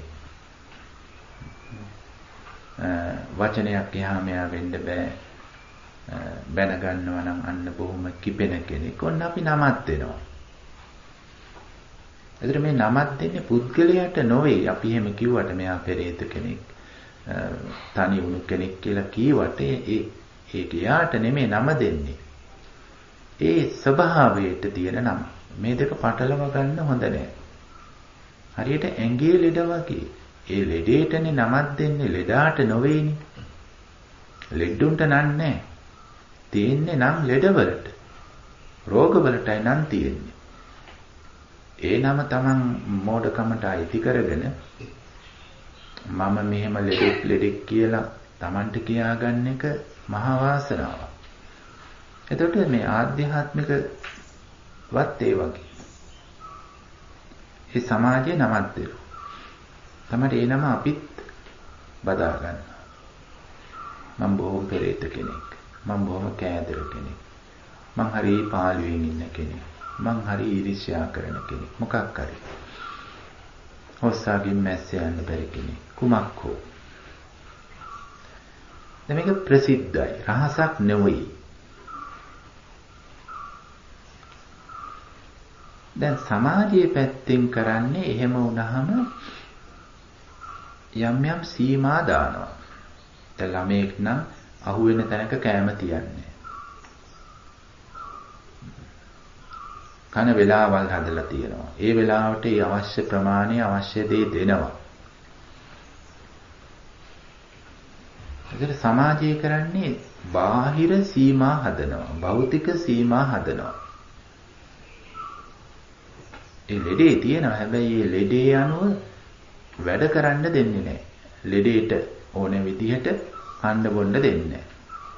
වචනයක් එහා මෙහා වෙන්න බෑ. බැන ගන්නවා නම් අන්න බොහොම කිපෙන කෙනෙක්. ඔන්න අපි නමක් දෙනවා. එතකොට මේ නමක් දෙන්නේ පුද්ගලයාට නොවේ. අපි එහෙම කිව්වට මෙයා පෙරේත කෙනෙක්, තනි වුණු කෙනෙක් කියලා කීවට ඒ ඒක යාට නෙමෙයි නම දෙන්නේ. ඒ ස්වභාවයට තියෙන නම. මේ දෙක පටලව ගන්න හොඳ නෑ. හරියට ඇඟේ ලෙඩ වගේ. ඒ ලෙඩේටනේ නමක් දෙන්නේ, ලෙඩාට නොවේනේ. ලෙඩුන්ට නන්නේ. තියෙන්නේ නම් ලෙඩවලට. රෝගවලටයි නම් තියෙන්නේ. ඒ නම Taman මෝඩකමට අයිති කරගෙන මම මෙහෙම ලෙඩෙක් ලෙඩෙක් කියලා Tamanට කියාගන්න එක මහා වාසනාවක්. එතකොට මේ ආධ්‍යාත්මික වත් ඒ වගේ. ඒ සමාජයේ නමක් දෙනවා. තමයි ඒ නම අපිත් බදා ගන්නවා. මම බොහොම පෙරේත කෙනෙක්. මම බොහොම කෑදර කෙනෙක්. මං හරි පාළුවෙන් ඉන්න කෙනෙක්. මං හරි ඊර්ෂ්‍යා කරන කෙනෙක්. මොකක් හරි. හොස්සාගින් මැස්ස යන්න බැරි කෙනෙක්. කුමක් හෝ. දැන් මේක ප්‍රසිද්ධයි. රහසක් නෙවෙයි. දැන් සමාජයේ පැත්තෙන් කරන්නේ එහෙම වුණාම යම් යම් සීමා දානවා. දැන් ළමෙක් නම් අහුවෙන තැනක කෑම තියන්නේ. කන වේලාවල් හදලා තියෙනවා. ඒ වෙලාවට ඒ අවශ්‍ය ප්‍රමාණය අවශ්‍ය දේ දෙනවා. ඒතර සමාජය කරන්නේ බාහිර සීමා හදනවා. භෞතික සීමා හදනවා. ඒ ලෙඩේ තියෙනවා. හැබැයි ඒ ලෙඩේ අනුව වැඩ කරන්න දෙන්නේ නැහැ. ලෙඩේට ඕන විදිහට කන්න බොන්න දෙන්නේ නැහැ.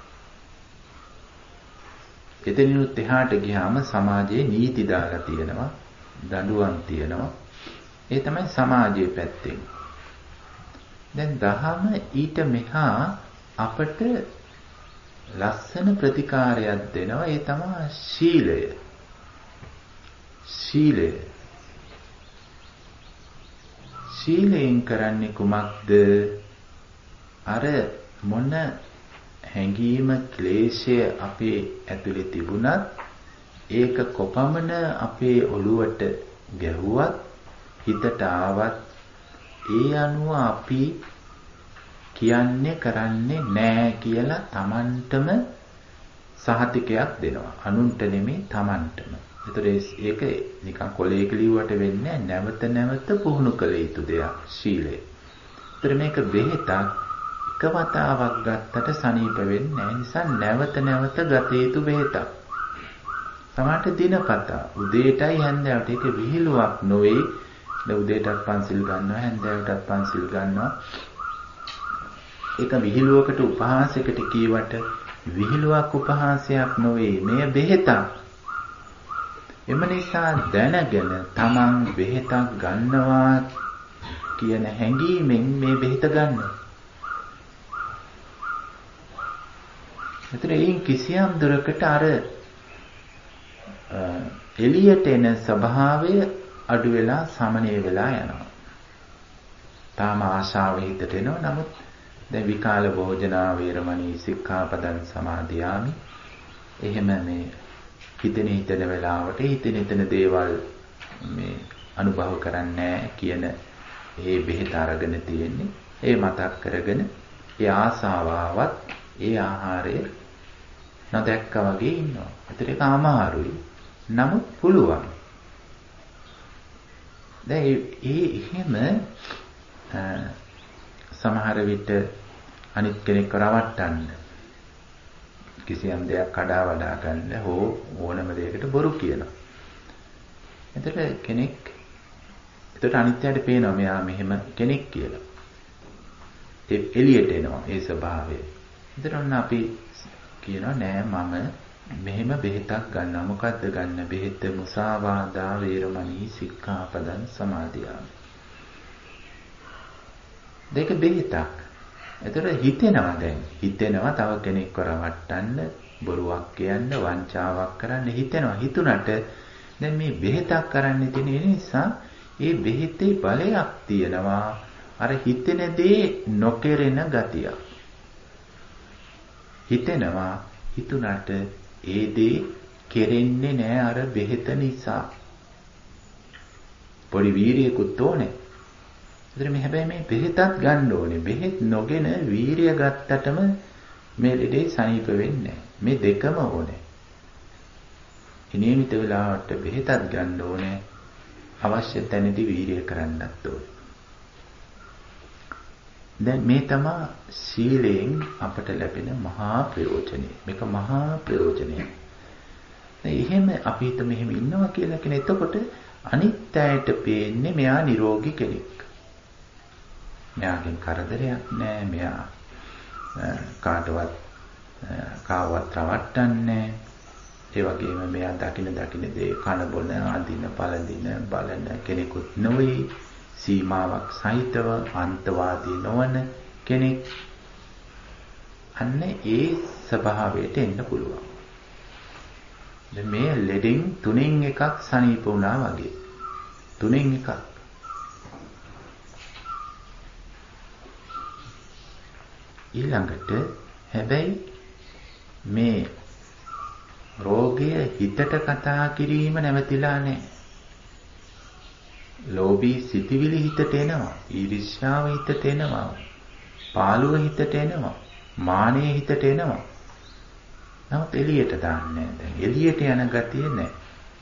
එතනිනුත් එහාට ගියාම සමාජයේ නීති දාලා තියෙනවා, දඬුවම් තියෙනවා. ඒ තමයි සමාජයේ පැත්තෙන්. දැන් දහම ඊට මෙහා අපට ලස්සන ප්‍රතිකාරයක් දෙනවා. ඒ තමයි ශීලය. ශීලය. ශීලයෙන් කරන්නේ කුමක්ද? අර මොන හැඟීම ක්ලේශය අපේ ඇතුලේ තිබුණත් ඒක කොපමණ අපේ ඔළුවට ගැහුවත් හිතට ආවත් ඒ අනුව අපි කියන්නේ කරන්නේ නැහැ කියලා Tamanටම සහතිකයක් දෙනවා. අනුන්ට නෙමෙයි Tamanටම. ඒතර ඒක නිකන් කොලේක ලිව්වට වෙන්නේ නැවත නැවත පුහුණු කළ යුතු දෙයක් ශීලය. ඒතර මේක බෙහෙතක් එක වතාවක් ගත්තට සනීප වෙන්නේ නැහැ. නිසා නැවත නැවත ගත යුතු බෙහෙතක්. සමහරට දිනපතා උදේටයි හැන්දෑවට ඒක විහිළුවක් නොවේ. උදේටත් පන්සිල් ගන්නවා හැන්දෑවටත් පන්සිල් ගන්නවා. ඒක විහිළුවකට උපහාසයකට කියවට විහිළුවක් උපහාසයක් නොවේ. මේ බෙහෙතක්. එම නිසා දැනගෙන තමන් බෙහෙතක් ගන්නවා කියන හැඟීමෙන් මේ බෙහෙත ගන්නවා. ඒතර එයින් කිසියම් දුරකට අර එළියට එන ස්වභාවය අඩු වෙලා සමනය වෙලා යනවා. තාම ආශාව හිතට එනවා. නමුත් දැන් විකාල භෝජනා වේරමණී සික්ඛාපදං සමාදියාමි. එහෙම මේ හිතෙන හිතන වෙලාවට හිතෙන හිතන දේවල් මේ අනුභව කරන්නේ කියන ඒ බෙහෙත අරගෙන තියෙන්නේ. ඒ මතක් කරගෙන ඒ ආසාවාවත් ඒ ආහාරය නොදැක්කා වගේ ඉන්නවා. ඒතර ඒක අමාරුයි. නමුත් පුළුවන්. දැන් ඒ එහෙම සමහර විට අනිත් කෙනෙක් රවට්ටන්න කිසියම් දෙයක් කඩා වඩා ගන්න හෝ ඕනම දෙයකට බොරු කියනවා. එතකොට කෙනෙක් එතකොට අනිත්‍යයට පේනවා මෙයා මෙහෙම කෙනෙක් කියලා. ඒ එළියට එනවා ඒ ස්වභාවය. එතකොට අපි කියනවා නෑ මම මෙහෙම බෙහෙතක් ගන්නවා. මොකද්ද ගන්න බෙහෙත? මුසාවාදා වේරමණී සික්ඛාපදං සමාදියාමි. දෙක බෙහෙතක්. එතකොට හිතෙනවා දැන්. හිතෙනවා තව කෙනෙක්ව රවට්ටන්න, බොරුවක් කියන්න, වංචාවක් කරන්න හිතෙනවා. හිතුණට දැන් මේ බෙහෙතක් කරන්න තියෙන නිසා ඒ බෙහෙතේ බලයක් තියෙනවා. අර හිතෙන දේ නොකරන ගතිය. හිතෙනවා හිතුණට ඒ දේ කෙරෙන්නේ නෑ අර බෙහෙත නිසා. පොඩි වීරියකුත් ඕනේ. ඒතර මේ හැබැයි මේ බෙහෙතත් ගන්න ඕනේ. බෙහෙත් නොගෙන වීරිය ගත්තටම මේ ලෙඩේ සනීප වෙන්නේ නෑ. මේ දෙකම ඕනේ. නියමිත වෙලාවට බෙහෙතත් ගන්න ඕනේ. අවශ්‍ය තැනදී වීරිය කරන්නත් ඕනේ. දැන් මේ තමයි සීලයෙන් අපට ලැබෙන මහා ප්‍රයෝජනය. මේක මහා ප්‍රයෝජනය. දැන් එහෙම අපි හිත මෙහෙම ඉන්නවා කියලා කියන එතකොට අනිත් අයට පේන්නේ මෙයා නිරෝගී කෙනෙක්. මෙයාගෙන් කරදරයක් නැහැ. මෙයා කාටවත් කාවත් රවට්ටන්නේ. ඒ වගේම මෙයා දකින දකින දේ කන බොන අඳින පළඳින බලන කෙනෙකුත් නොවේ. සීමාවක් සහිතව අන්තවාදී නොවන කෙනෙක්. අන්න ඒ ස්වභාවයට එන්න පුළුවන්. දැන් මේ ලෙඩෙන් තුනෙන් එකක් සනීප වුණා වගේ. තුනෙන් එකක්. ඊළඟට හැබැයි මේ රෝගය හිතට කතා කිරීම නැවතිලා නැහැ. ලෝභී සිතිවිලි හිතට එනවා, ඊර්ෂ්‍යාව හිතට එනවා, පාළුව හිතට එනවා, මානෙ හිතට එනවා. නමුත් එළියට දාන්නේ නැහැ. දැන් එළියට යන ගතිය නැහැ.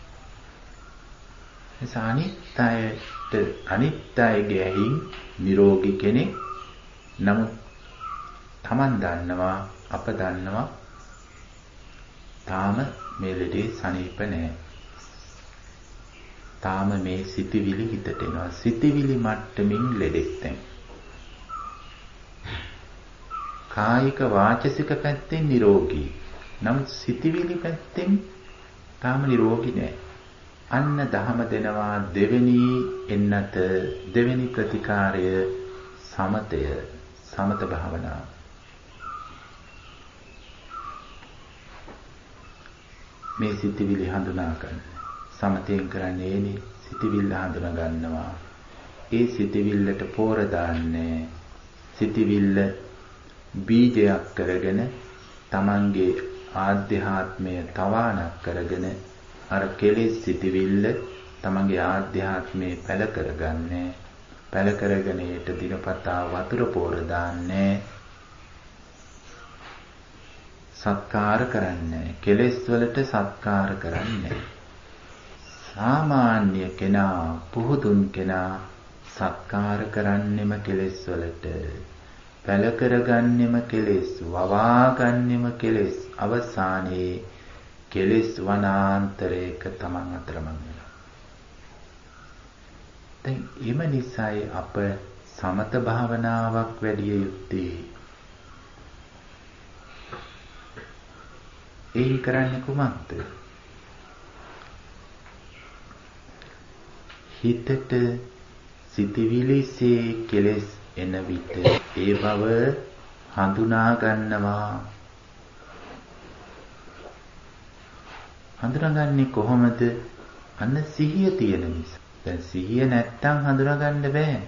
ඒ අනිත්‍යයට අනිත්‍යයේ ඇහින් නිරෝගී කෙනෙක්. නමුත් Taman දන්නවා, අප දන්නවා තාම මේ ලෙඩේ සනීප නැහැ. තාම මේ සිතිවිලි හිතට එනවා. සිතිවිලි මට්ටමින් ලෙඩෙක් දැන්. කායික වාචසික පැත්තෙන් නිරෝගී. නමුත් සිතිවිලි පැත්තෙන් තාම නිරෝගී නෑ. අන්න දහම දෙනවා දෙවෙනි එන්නත දෙවෙනි ප්‍රතිකාරය සමතය, සමත භාවනාව. මේ සිතිවිලි හඳුනා ගන්න. සමතයෙන් කරන්නේ ඒනේ සිතිවිල්ල හඳුනා ගන්නවා. ඒ සිතිවිල්ලට පෝර දාන්නේ සිතිවිල්ල බීජයක් කරගෙන තමන්ගේ ආධ්‍යාත්මය තවාණක් කරගෙන අර කෙලෙස් සිතිවිල්ල තමන්ගේ ආධ්‍යාත්මය පැල කරගන්නේ. පැල කරගෙන ඊට දිනපතා වතුර පෝර දාන්නේ. සත්කාර කරන්නේ. කෙලෙස් වලට සත්කාර කරන්නේ. සාමාන්‍ය කෙනා පුහුදුන් කෙනා සත්කාර කරන්නෙම කෙලෙස් වලට. පැල කරගන්නෙම කෙලෙස්, වවා ගන්නෙම කෙලෙස්. අවසානයේ කෙලෙස් වනාන්තරයක තමන් අතරමං වෙනවා. දැන් එම නිසායි අප සමත භාවනාවක් වැඩි යුත්තේ. ඒ කරන්නේ කුමක්ද? හිතට සිතවිලිසේ කෙලෙස් එන විට ඒ බව හඳුනා ගන්නවා. හඳුනාගන්නේ කොහොමද? අන්න සිහිය තියෙන නිසා. දැන් සිහිය නැත්තම් හඳුනාගන්න බෑ.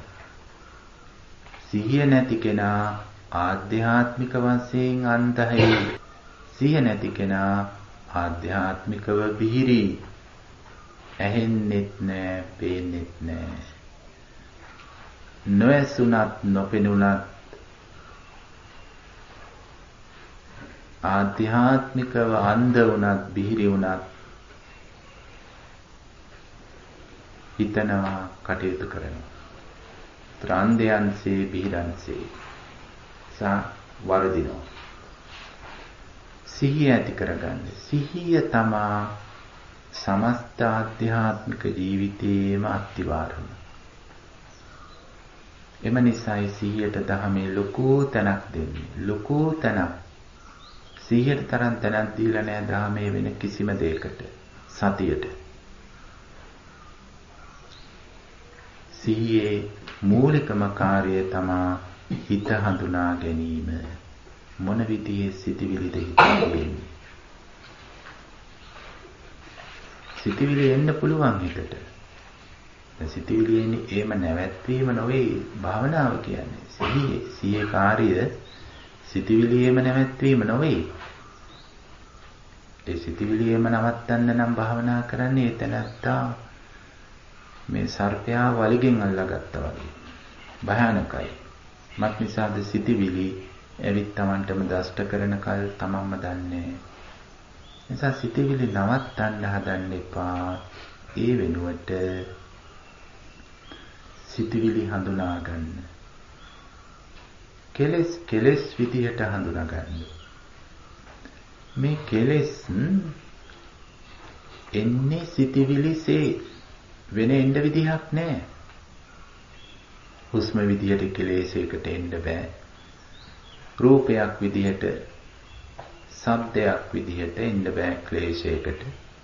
සිහිය නැති කෙනා ආධ්‍යාත්මික වශයෙන් අන්ධයි. සිහිය නැති කෙනා ආධ්‍යාත්මිකව බිහිරි. ඇහෙන්නෙත් නෑ, පේන්නෙත් නෑ. නොඇසුණත් නොපෙනුණත් ආධ්‍යාත්මිකව අන්ධ වුණත් බිහිරි වුණත් හිතනවා, කටයුතු කරනවා. ත්‍රාන්දයන්සේ බිහිරන්සේ සා වරදිනවා. සිහිය ඇති කරගන්න. සිහිය තමා සමස්ත ආධ්‍යාත්මික ජීවිතයේම අත්විවරම. එම නිසායි සිහියට දහමේ ලොකු තැනක් දෙන්නේ. ලොකු තැනක්. සිහියට තරම් තැනක් දීලා නැහැ දහමේ වෙන කිසිම දෙයකට. සතියට. සිහියේ මූලිකම කාර්යය තමා හිත හඳුනා ගැනීම. මොන විදිහේ සිතිවිලිද හිතෙන්නේ? සිතිවිලි එන්න පුළුවන් හිතට. දැන් සිතිවිලි එන්නේ ඒම නැවැත්වීම නොවේ භාවනාව කියන්නේ. සිහියේ සිහියේ කාර්යය සිතිවිලියේම නැවැත්වීම නොවේ. ඒ සිතිවිලියේම නවත්තන්න නම් භාවනා කරන්නේ එතනත්තා මේ සර්පයා වලිගෙන් අල්ලාගත්තා වගේ. භයානකයි. මත් නිසාද සිතිවිලි එවිත් Tamanටම දෂ්ට කරන කල් තමන්ම දන්නේ. නිසා සිතිවිලි නවත්තන්න හදන්න එපා. ඒ වෙනුවට සිතිවිලි හඳුනා ගන්න. කෙලස් කෙලස් විදියට හඳුනා ගන්න. මේ කෙලස් එන්නේ සිතිවිලිසේ වෙන එන්න විදිහක් නැහැ. හුස්ම විදියට කෙලෙසයකට එන්න බෑ. රූපයක් විදිහට, ශබ්දයක් විදිහට එන්න බෑ ක්ලේශයකට.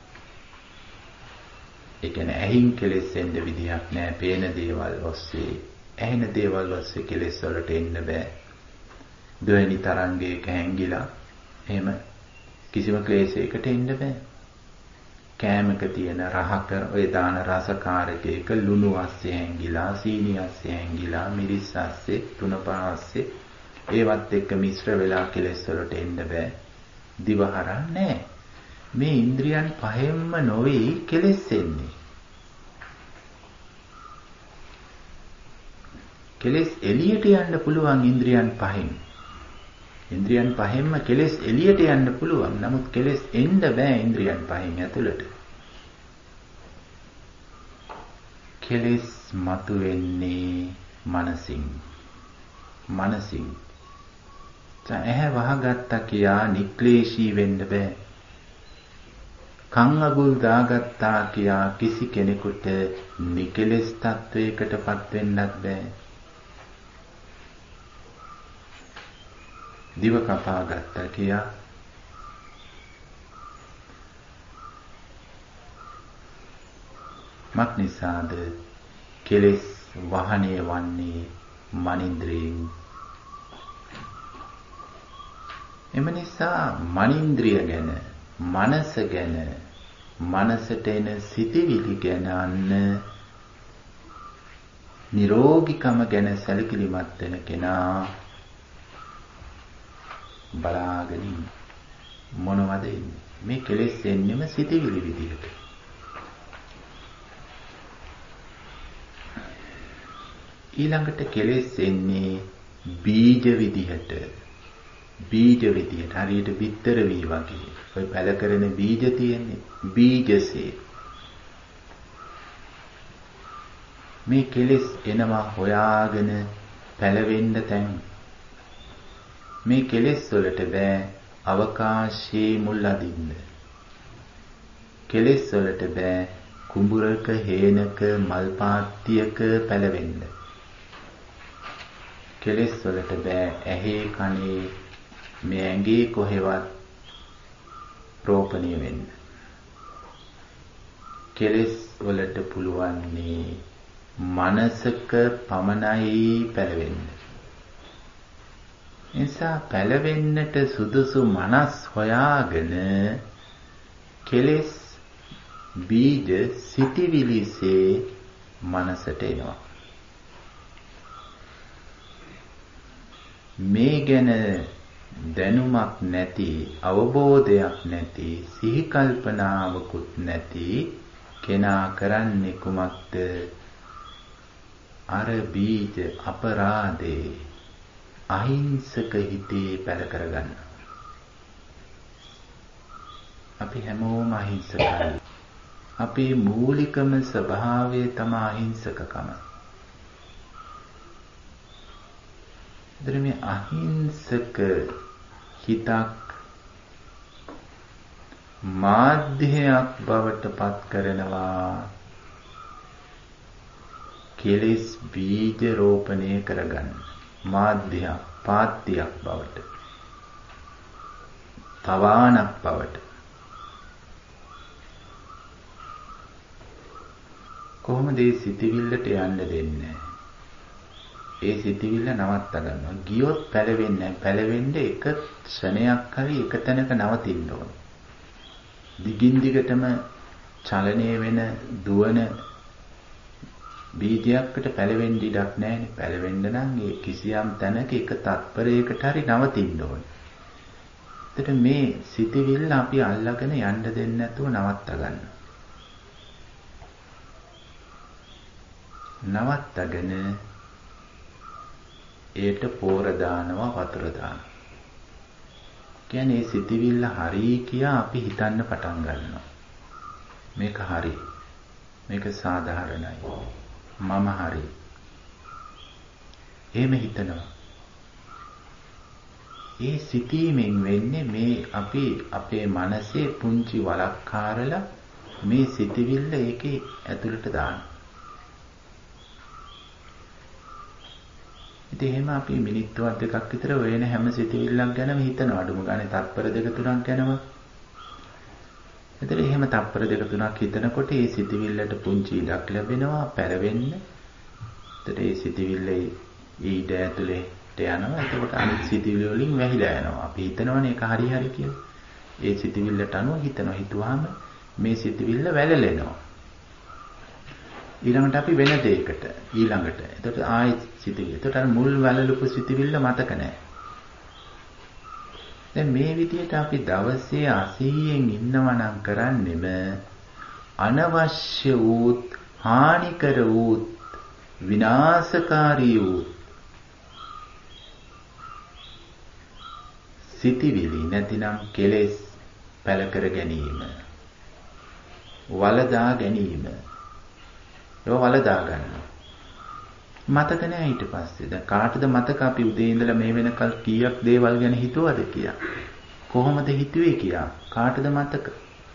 ඒ කියන්නේ ඇහින් කෙලෙස් එන්න විදිහක් නෑ. පේන දේවල් ඔස්සේ, ඇහෙන දේවල් ඔස්සේ කෙලෙස් වලට එන්න බෑ. දෙවෙනි තරංගයක හැංගිලා එහෙම කිසිම ක්ලේශයකට එන්න බෑ. කෑමක තියෙන රහක ඔය දාන රසකාරකයක ලුණු අස්සේ හැංගිලා, සීනි අස්සේ හැංගිලා, මිරිස් අස්සේ, තුනපහ අස්සේ ඒවත් එක්ක මිශ්‍ර වෙලා කෙලෙස් වලට එන්න බෑ. දිව හරහා නෑ. මේ ඉන්ද්‍රියන් පහෙන්ම නොවේ කෙලෙස් එන්නේ. කෙලෙස් එළියට යන්න පුළුවන් ඉන්ද්‍රියන් පහෙන්. ඉන්ද්‍රියන් පහෙන්ම කෙලෙස් එළියට යන්න පුළුවන්. නමුත් කෙලෙස් එන්න බෑ ඉන්ද්‍රියන් පහෙන් ඇතුළට. කෙලෙස් මතුවෙන්නේ මනසින්. මනසින්. ඇහැ වහගත්තා කියා නික්ලේශී වෙන්න බෑ. කන් අගුල් දාගත්තා කියා කිසි කෙනෙකුට නිකලෙස් තත්වයකටපත් වෙන්නත් බෑ. දිව කපා ගත්තා කියා මක් නිසාද කෙලෙස් වහණය වන්නේ මනින්ද්‍රියෙන්. එම නිසා මනින්ද්‍රිය ගැන, මනස ගැන, මනසට එන සිතිවිලි ගැන අන්න නිරෝගීකම ගැන සැලකිලිමත් වෙන කෙනා බලාගෙන මොනවද එන්නේ? මේ කෙලෙස් එන්නෙම සිතිවිලි විදිහට. ඊළඟට කෙලෙස් එන්නේ බීජ විදිහට. බීජ විදිහට හරියට බිත්තර වී වගේ. ඔය පැල කරන බීජ තියෙන්නේ බීජසේ. මේ කෙලෙස් එනවා හොයාගෙන පැලවෙන්න තැන්. මේ කෙලෙස් වලට බෑ අවකාශයේ මුල් අදින්න. කෙලෙස් වලට බෑ කුඹුරක හේනක මල් පාත්තියක පැලවෙන්න. කෙලෙස් වලට බෑ ඇහි කනේ මේ ඇඟේ කොහෙවත් රෝපණය වෙන්න. කෙලෙස් වලට පුළුවන්නේ මනසක පමණයි පැලවෙන්න. නිසා පැලවෙන්නට සුදුසු මනස් හොයාගෙන කෙලෙස් බීජ සිටිවිලිසේ මනසට එනවා. මේ ගැන දැනුමක් නැති, අවබෝධයක් නැති, සිහි කල්පනාවකුත් නැති කෙනා කරන්නේ කුමක්ද? අර බීජ අපරාදේ අහිංසක හිතේ පැල කරගන්න. අපි හැමෝම අහිංසකයි. අපේ මූලිකම ස්වභාවය තමයි අහිංසකකම. මේ අහිංසක හිතක් මාධ්‍යයක් බවට පත් කරනවා කෙලෙස් බීජ රෝපණය කරගන්න. මාධ්‍යයක්, පාත්‍යයක් බවට, තවාණක් බවට. කොහොමද මේ සිතිවිල්ලට යන්න දෙන්නේ? ඒ සිතිවිල්ල නවත්ත ගන්නවා. ගියොත් පැලවෙන්නේ නැහැ. පැලවෙන්න එක ක්ෂණයක් හරි එක තැනක නවතින්න ඕන. දිගින් දිගටම චලනය වෙන දුවන බීජයකට පැලවෙන්න ඉඩක් නැහැනේ. පැලවෙන්න නම් ඒ කිසියම් තැනක එක තත්පරයකට හරි නවතින්න ඕන. එතකොට මේ සිතිවිල්ල අපි අල්ලගෙන යන්න දෙන්නේ නැතුව නවත්ත ගන්නවා. නවත්තගෙන ඒට පෝර දානවා, වතුර දානවා. කියන්නේ සිතිවිල්ල හරි කියා අපි හිතන්න පටන් ගන්නවා. මේක හරි. මේක සාධාරණයි. මම හරි. එහෙම හිතනවා. ඒ සිතීමෙන් වෙන්නේ මේ අපි අපේ මනසේ පුංචි වලක් කාරලා මේ සිතිවිල්ල ඒකේ ඇතුළට දානවා. ඉතින් එහෙම අපි මිනිත්තුවක් දෙකක් විතර වෙන හැම සිතිවිල්ලක් ගැනම හිතනවා. අඩුම ගානේ තත්පර දෙක තුනක් ගැනම. එතකොට එහෙම තත්පර දෙක තුනක් හිතනකොට ඒ සිතිවිල්ලට පුංචි ඉඩක් ලැබෙනවා පැලවෙන්න. එතකොට ඒ සිතිවිල්ල ඊට ඇතුලේට යනවා. එතකොට අනිත් සිතිවිලි වලින් වැහිලා යනවා. අපි හිතනවනේ ඒක හරි හරි කියලා. ඒ සිතිවිල්ලට අනුව හිතනවා. හිතුවාම මේ සිතිවිල්ල වැළලෙනවා. ඊළඟට අපි වෙන දෙයකට ඊළඟට. එතකොට ආයෙත් සිතිවිලි. එතකොට අර මුල් වැළලුපු සිතිවිල්ල මතක නැහැ. දැන් මේ විදිහට අපි දවසේ අසීයෙන් ඉන්නවා නම් කරන්නෙම අනවශ්‍ය වූත්, හානිකර වූත්, විනාශකාරී වූත් සිතිවිලි නැතිනම් කෙලෙස් පැල කර ගැනීම, වලදා ගැනීම. ඒව වලදා ගන්නවා. මතක නැහැ ඊට පස්සේ. දැන් කාටද මතක අපි උදේ ඉඳලා මේ වෙනකල් කීයක් දේවල් ගැන හිතුවද කියලා? කොහොමද හිතුවේ කියලා? කාටද මතක?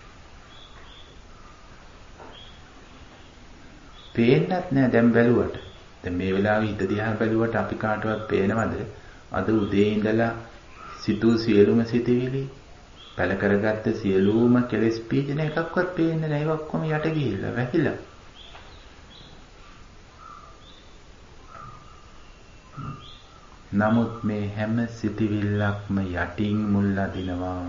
පේන්නත් නැහැ දැන් බැලුවට. දැන් මේ වෙලාවේ හිත දිහා බැලුවට අපි කාටවත් පේනවද? අද උදේ ඉඳලා සිතූ සියලුම සිතවිලි පළ කරගත්ත සියලුම කෙලෙස් පීඩන එකක්වත් පේන්නේ නැහැ. ඒක ඔක්කොම යට ගිහිල්ලා වැහිලා. නමුත් මේ හැම සිතවිල්ලක්ම යටින් මුල් අදිනවා.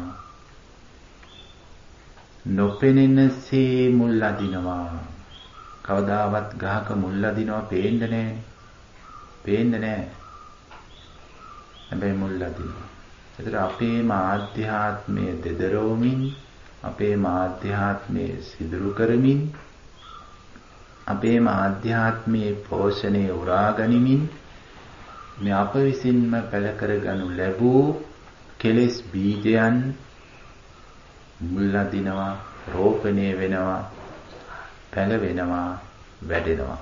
නොපෙනෙනසේ මුල් අදිනවා. කවදාවත් ගහක මුල් අදිනවා පේන්නේ නැහැ. පේන්නේ නැහැ. හැබැයි මුල් අදිනවා. ඒතර අපේ ආධ්‍යාත්මයේ දෙදරවමින් අපේ ආධ්‍යාත්මයේ සිදුරු කරමින් අපේ ආධ්‍යාත්මයේ පෝෂණය උරා ගනිමින් මේ අප විසින්ම පළ කරගනු ලැබූ කෙලෙස් බීජයන් මුල් අදිනවා, රෝපණය වෙනවා, පැල වෙනවා, වැඩෙනවා.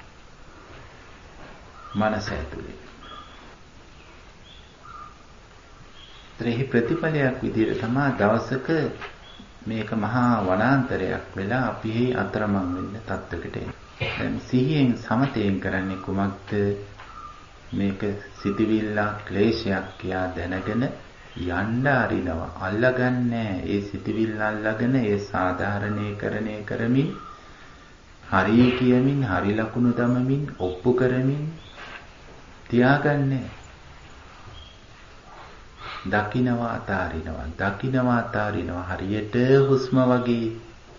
මනස ඇතුලේ. ත්‍රි ප්‍රතිපලයක් විදිහට තමයි දවසක මේක මහා වනාන්තරයක් වෙලා අපි අතරමං වෙන්න තත්ත්වයකට එන්නේ. දැන් සිහියෙන් සමතයෙන් කරන්නේ කුමක්ද? මේක සිතවිල්ල ක්ලේශයක් කියා දැනගෙන යන්න අරිනවා. අල්ලගන්නේ ඒ සිතවිල්ල අල්ලගෙන ඒ සාධාරණීකරණය කරමින් හරි කියමින් හරි ලකුණු දමමින් ඔප්පු කරමින් තියාගන්නේ. දකින්නවා අතාරිනවා දකින්නවා අතාරිනවා හරියට හුස්ම වගේ.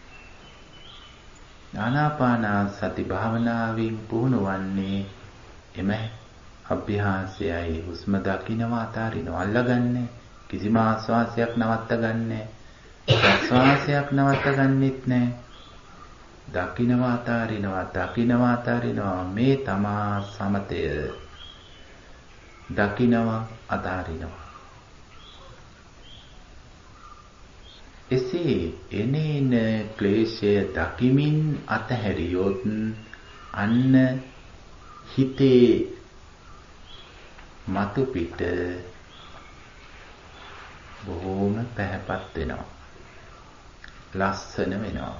ආනාපාන සති භාවනාවෙන් පුහුණු වන්නේ එම අභ්‍යාසයයි. හුස්ම දකින්නවා අතාරිනවා අල්ලගන්නේ. කිසිම ආස්වාසයක් නවත්ත ගන්නෑ. ප්‍රස්වාසයක් නවත්ත ගන්නෙත් නෑ. දකින්නවා අතාරිනවා දකින්නවා අතාරිනවා මේ තමා සමතය. දකින්නවා අතාරිනවා. එසේ එනේන ක්ලේශය දකිමින් අතහැරියොත් අන්න හිතේ මතු පිට බොහෝම පැහැපත් වෙනවා. ලස්සන වෙනවා.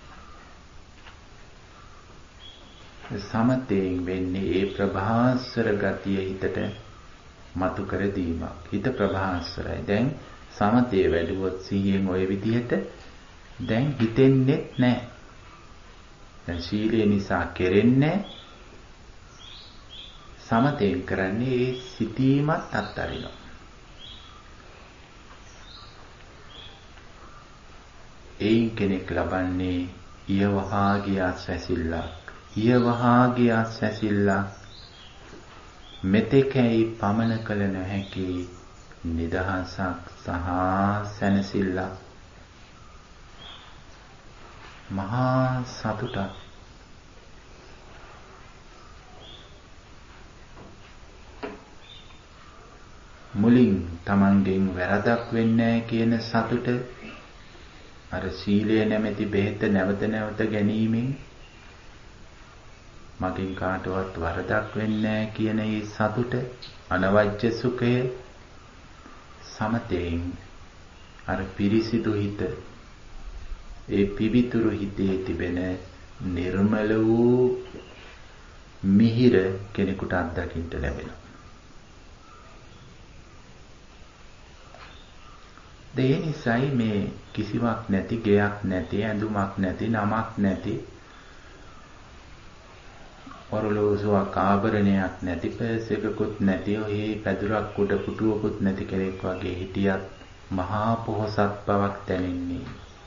සමතයෙන් වෙන්නේ ඒ ප්‍රභාස්වර ගතිය හිතට මතු කර දීමක්. හිත ප්‍රභාස්වරයි. දැන් සමතේ වැඩුවොත් සිහියෙන් ওই විදිහට දැන් හිතෙන්නේත් නැහැ. දැන් සීලය නිසා කෙරෙන්නේ සමතෙන් කරන්නේ ඒ සිතීමත් අත්හරිනවා. එයින් කෙනෙක් ලබන්නේ ඊවහාගේ ආස්වැසිල්ලක්. ඊවහාගේ ආස්වැසිල්ලක් මෙතෙකයි පමන කළ නොහැකි නිදහසක් සහ සැනසෙල්ලක්. මහා සතුටක්. මුලින් තමන්ගෙන් වැරදක් වෙන්නේ කියන සතුට අර සීලය නැමැති බෙහෙත නැවත නැවත ගැනීමෙන් මගෙන් කාටවත් වරදක් වෙන්නේ කියන ඒ සතුට අනවජ්‍ය සුඛය සමතෙන් අර පිරිසිදු හිත ඒ පිවිතුරු හිතේ තිබෙන නිර්මල වූ මිහිර කෙනෙකුට අත්දකින්න ලැබෙනවා. ඒ නිසායි මේ කිසිවක් නැති, ගෙයක් නැති, ඇඳුමක් නැති, නමක් නැති, ඔරලෝසුවක් ආභරණයක් නැති, පර්ස් එකකුත් නැති, ඔහි පැදුරක් උඩ පුටුවකුත් නැති කෙනෙක් වගේ හිටියත් මහා පොහොසත් බවක් දැනෙන්නේ.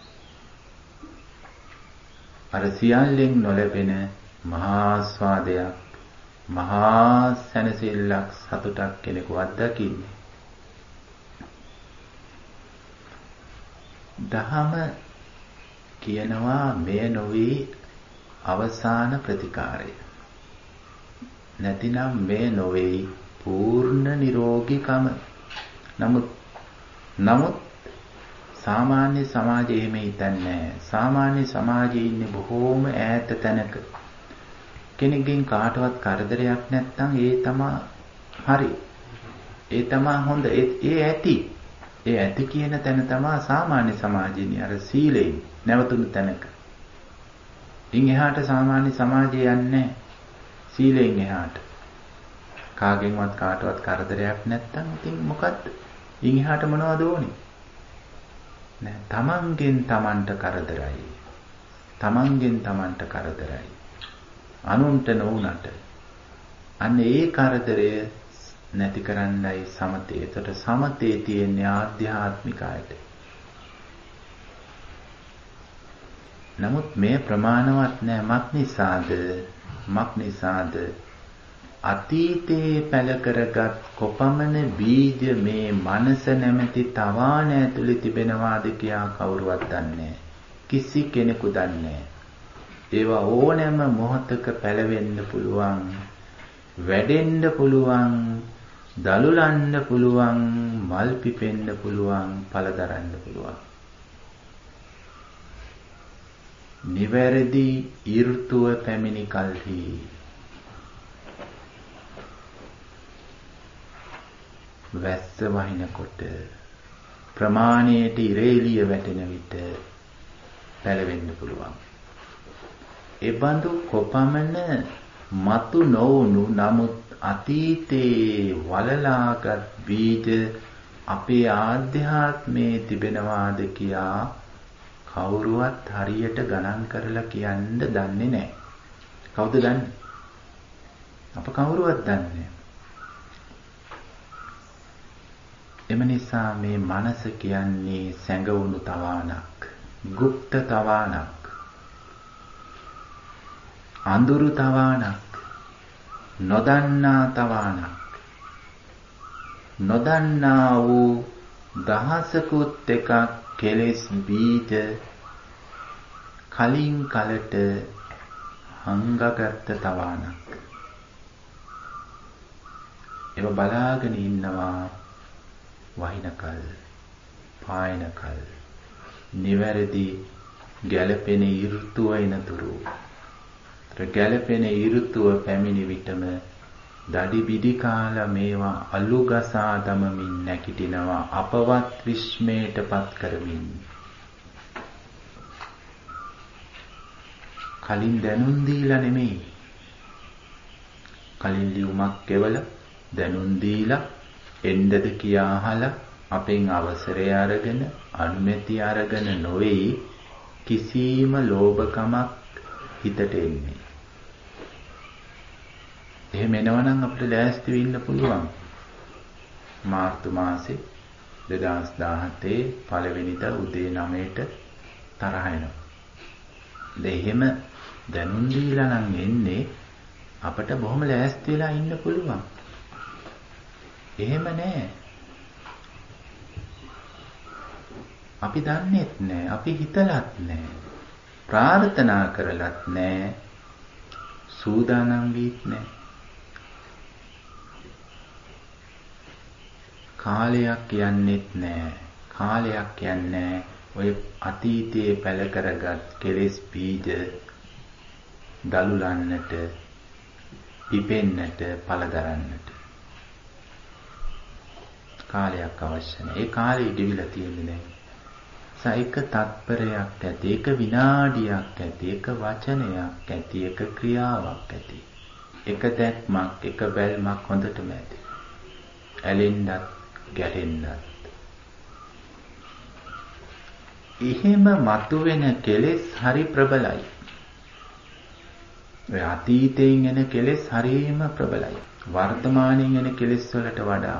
අර සියල්ලෙන් නොලැබෙන මහා ස්වාදයක්, මහා සැනසෙල්ලක්, සතුටක් කෙනෙකු අත්දකින්නේ. දහම කියනවා මෙය නොවේ අවසාන ප්‍රතිකාරය. නැතිනම් මෙය නොවේ පූර්ණ නිරෝගීකම. නමුත් නමුත් සාමාන්‍ය සමාජයේ එහෙම හිතන්නේ නැහැ. සාමාන්‍ය සමාජයේ ඉන්නේ බොහෝම ඈත තැනක. කෙනෙක්ගෙන් කාටවත් කරදරයක් නැත්නම් ඒ තමා හරි. ඒ තමා හොඳ. ඒ ඇති. ඒ ඇති කියන තැන තමා සාමාන්‍ය සමාජයේ අර සීලයෙන් නැවතුණු තැනක. ඉන් එහාට සාමාන්‍ය සමාජය යන්නේ සීලයෙන් එහාට. කාගෙන්වත් කාටවත් කරදරයක් නැත්නම් ඉතින් මොකද්ද? ඉන් එහාට මොනවද ඕනේ? නෑ, තමන්ගෙන් තමන්ට කරදරයි. තමන්ගෙන් තමන්ට කරදරයි. අනුන්ට නොවුනට. අන්න ඒ කරදරය නැති කරන්නයි සමතේ. ඒතර සමතේ තියෙන්නේ ආධ්‍යාත්මිකයට. නමුත් මේ ප්‍රමාණවත් නෑ. මක් නිසාද? මක් නිසාද? අතීතේ පැල කරගත් කොපමණ බීජ මේ මනස නැමැති තවාන ඇතුලේ තිබෙනවාද කියා කවුරුවත් දන්නේ නෑ. කිසි කෙනෙකු දන්නේ නෑ. ඒවා ඕනෑම මොහොතක පැලවෙන්න පුළුවන්, වැඩෙන්න පුළුවන්, දලුලන්න පුළුවන්, මල් පිපෙන්න පුළුවන්, පළ දරන්න පුළුවන්. නිවැරදි ඍතුව පැමිණි කල්හි වැස්ස වහිනකොට ප්‍රමාණයට ඉරේලිය වැටෙන විට පැලවෙන්න පුළුවන්. ඒ බඳු කොපමණ මතු නොවුණු නමුත් අතීතේ වලලාගත් බීජ අපේ ආධ්‍යාත්මයේ තිබෙනවාද කියා කවුරුවත් හරියට ගණන් කරලා කියන්න දන්නේ නැහැ. කවුද දන්නේ? අප කවුරුවත් දන්නේ නැහැ. එම නිසා මේ මනස කියන්නේ සැඟවුණු තවාණක්, গুপ্ত තවාණක්, අඳුරු තවාණක්, නොදන්නා තවාණක්. නොදන්නා වූ දහසකුත් එකක් කෙලෙස් බීජ කලින් කලට හංගගත් තවාණක්. ඒව බලාගෙන ඉන්නවා වහිනකල්, පායනකල්, නිවැරදි ගැළපෙන ඍතුව එනතුරු. ගැළපෙන ඍතුව පැමිණි විටම දඩි බිඩි කාලා මේවා අලු ගසා දමමින් නැගිටිනවා අපවත් විස්මයටපත් කරමින්. කලින් දැනුම් දීලා නෙමෙයි. කලින් ලියුමක් කෙවලා දැනුම් දීලා එන්නද කියා අහලා අපෙන් අවසරය අරගෙන අනුමැති අරගෙන නොවේයි කිසිම ලෝභකමක් හිතට එන්නේ. එහෙම එනවනම් අපිට ලෑස්ති වෙන්න පුළුවන්. මාර්තු මාසේ දෙදාස් දාහතේ පළවෙනිදා උදේ නවයට තරහ එනවා. දෙහෙම දැනුම් දීලා නම් එන්නේ අපිට බොහොම ලෑස්ති වෙලා ඉන්න පුළුවන්. එහෙම නෑ. අපි දන්නේත් නෑ, අපි හිතලත් නෑ, ප්‍රාර්ථනා කරලත් නෑ, සූදානම් වීත් නෑ. කාලයක් කියන්නේත් නෑ. කාලයක් කියන්නේ ඔය අතීතයේ පැල කරගත් කෙලෙස් බීජ දලුලන්නට, පිපෙන්නට, පළ දරන්නට. කාලයක් අවශ්‍ය නැහැ. ඒ කාලේ ගෙවිලා තියෙන්නේ නැහැ. සයික තත්පරයක් ඇති, එක විනාඩියක් ඇති, එක වචනයක් ඇති, එක ක්‍රියාවක් ඇති. එක දැක්මක්, එක බැල්මක් හොඳටම ඇති. ඇලෙන්නත්, ගැටෙන්නත්. එහෙම මතුවෙන කෙලෙස් හරි ප්‍රබලයි. ඔය අතීතයෙන් එන කෙලෙස් හරිම ප්‍රබලයි. වර්තමානයෙන් එන කෙලෙස් වලට වඩා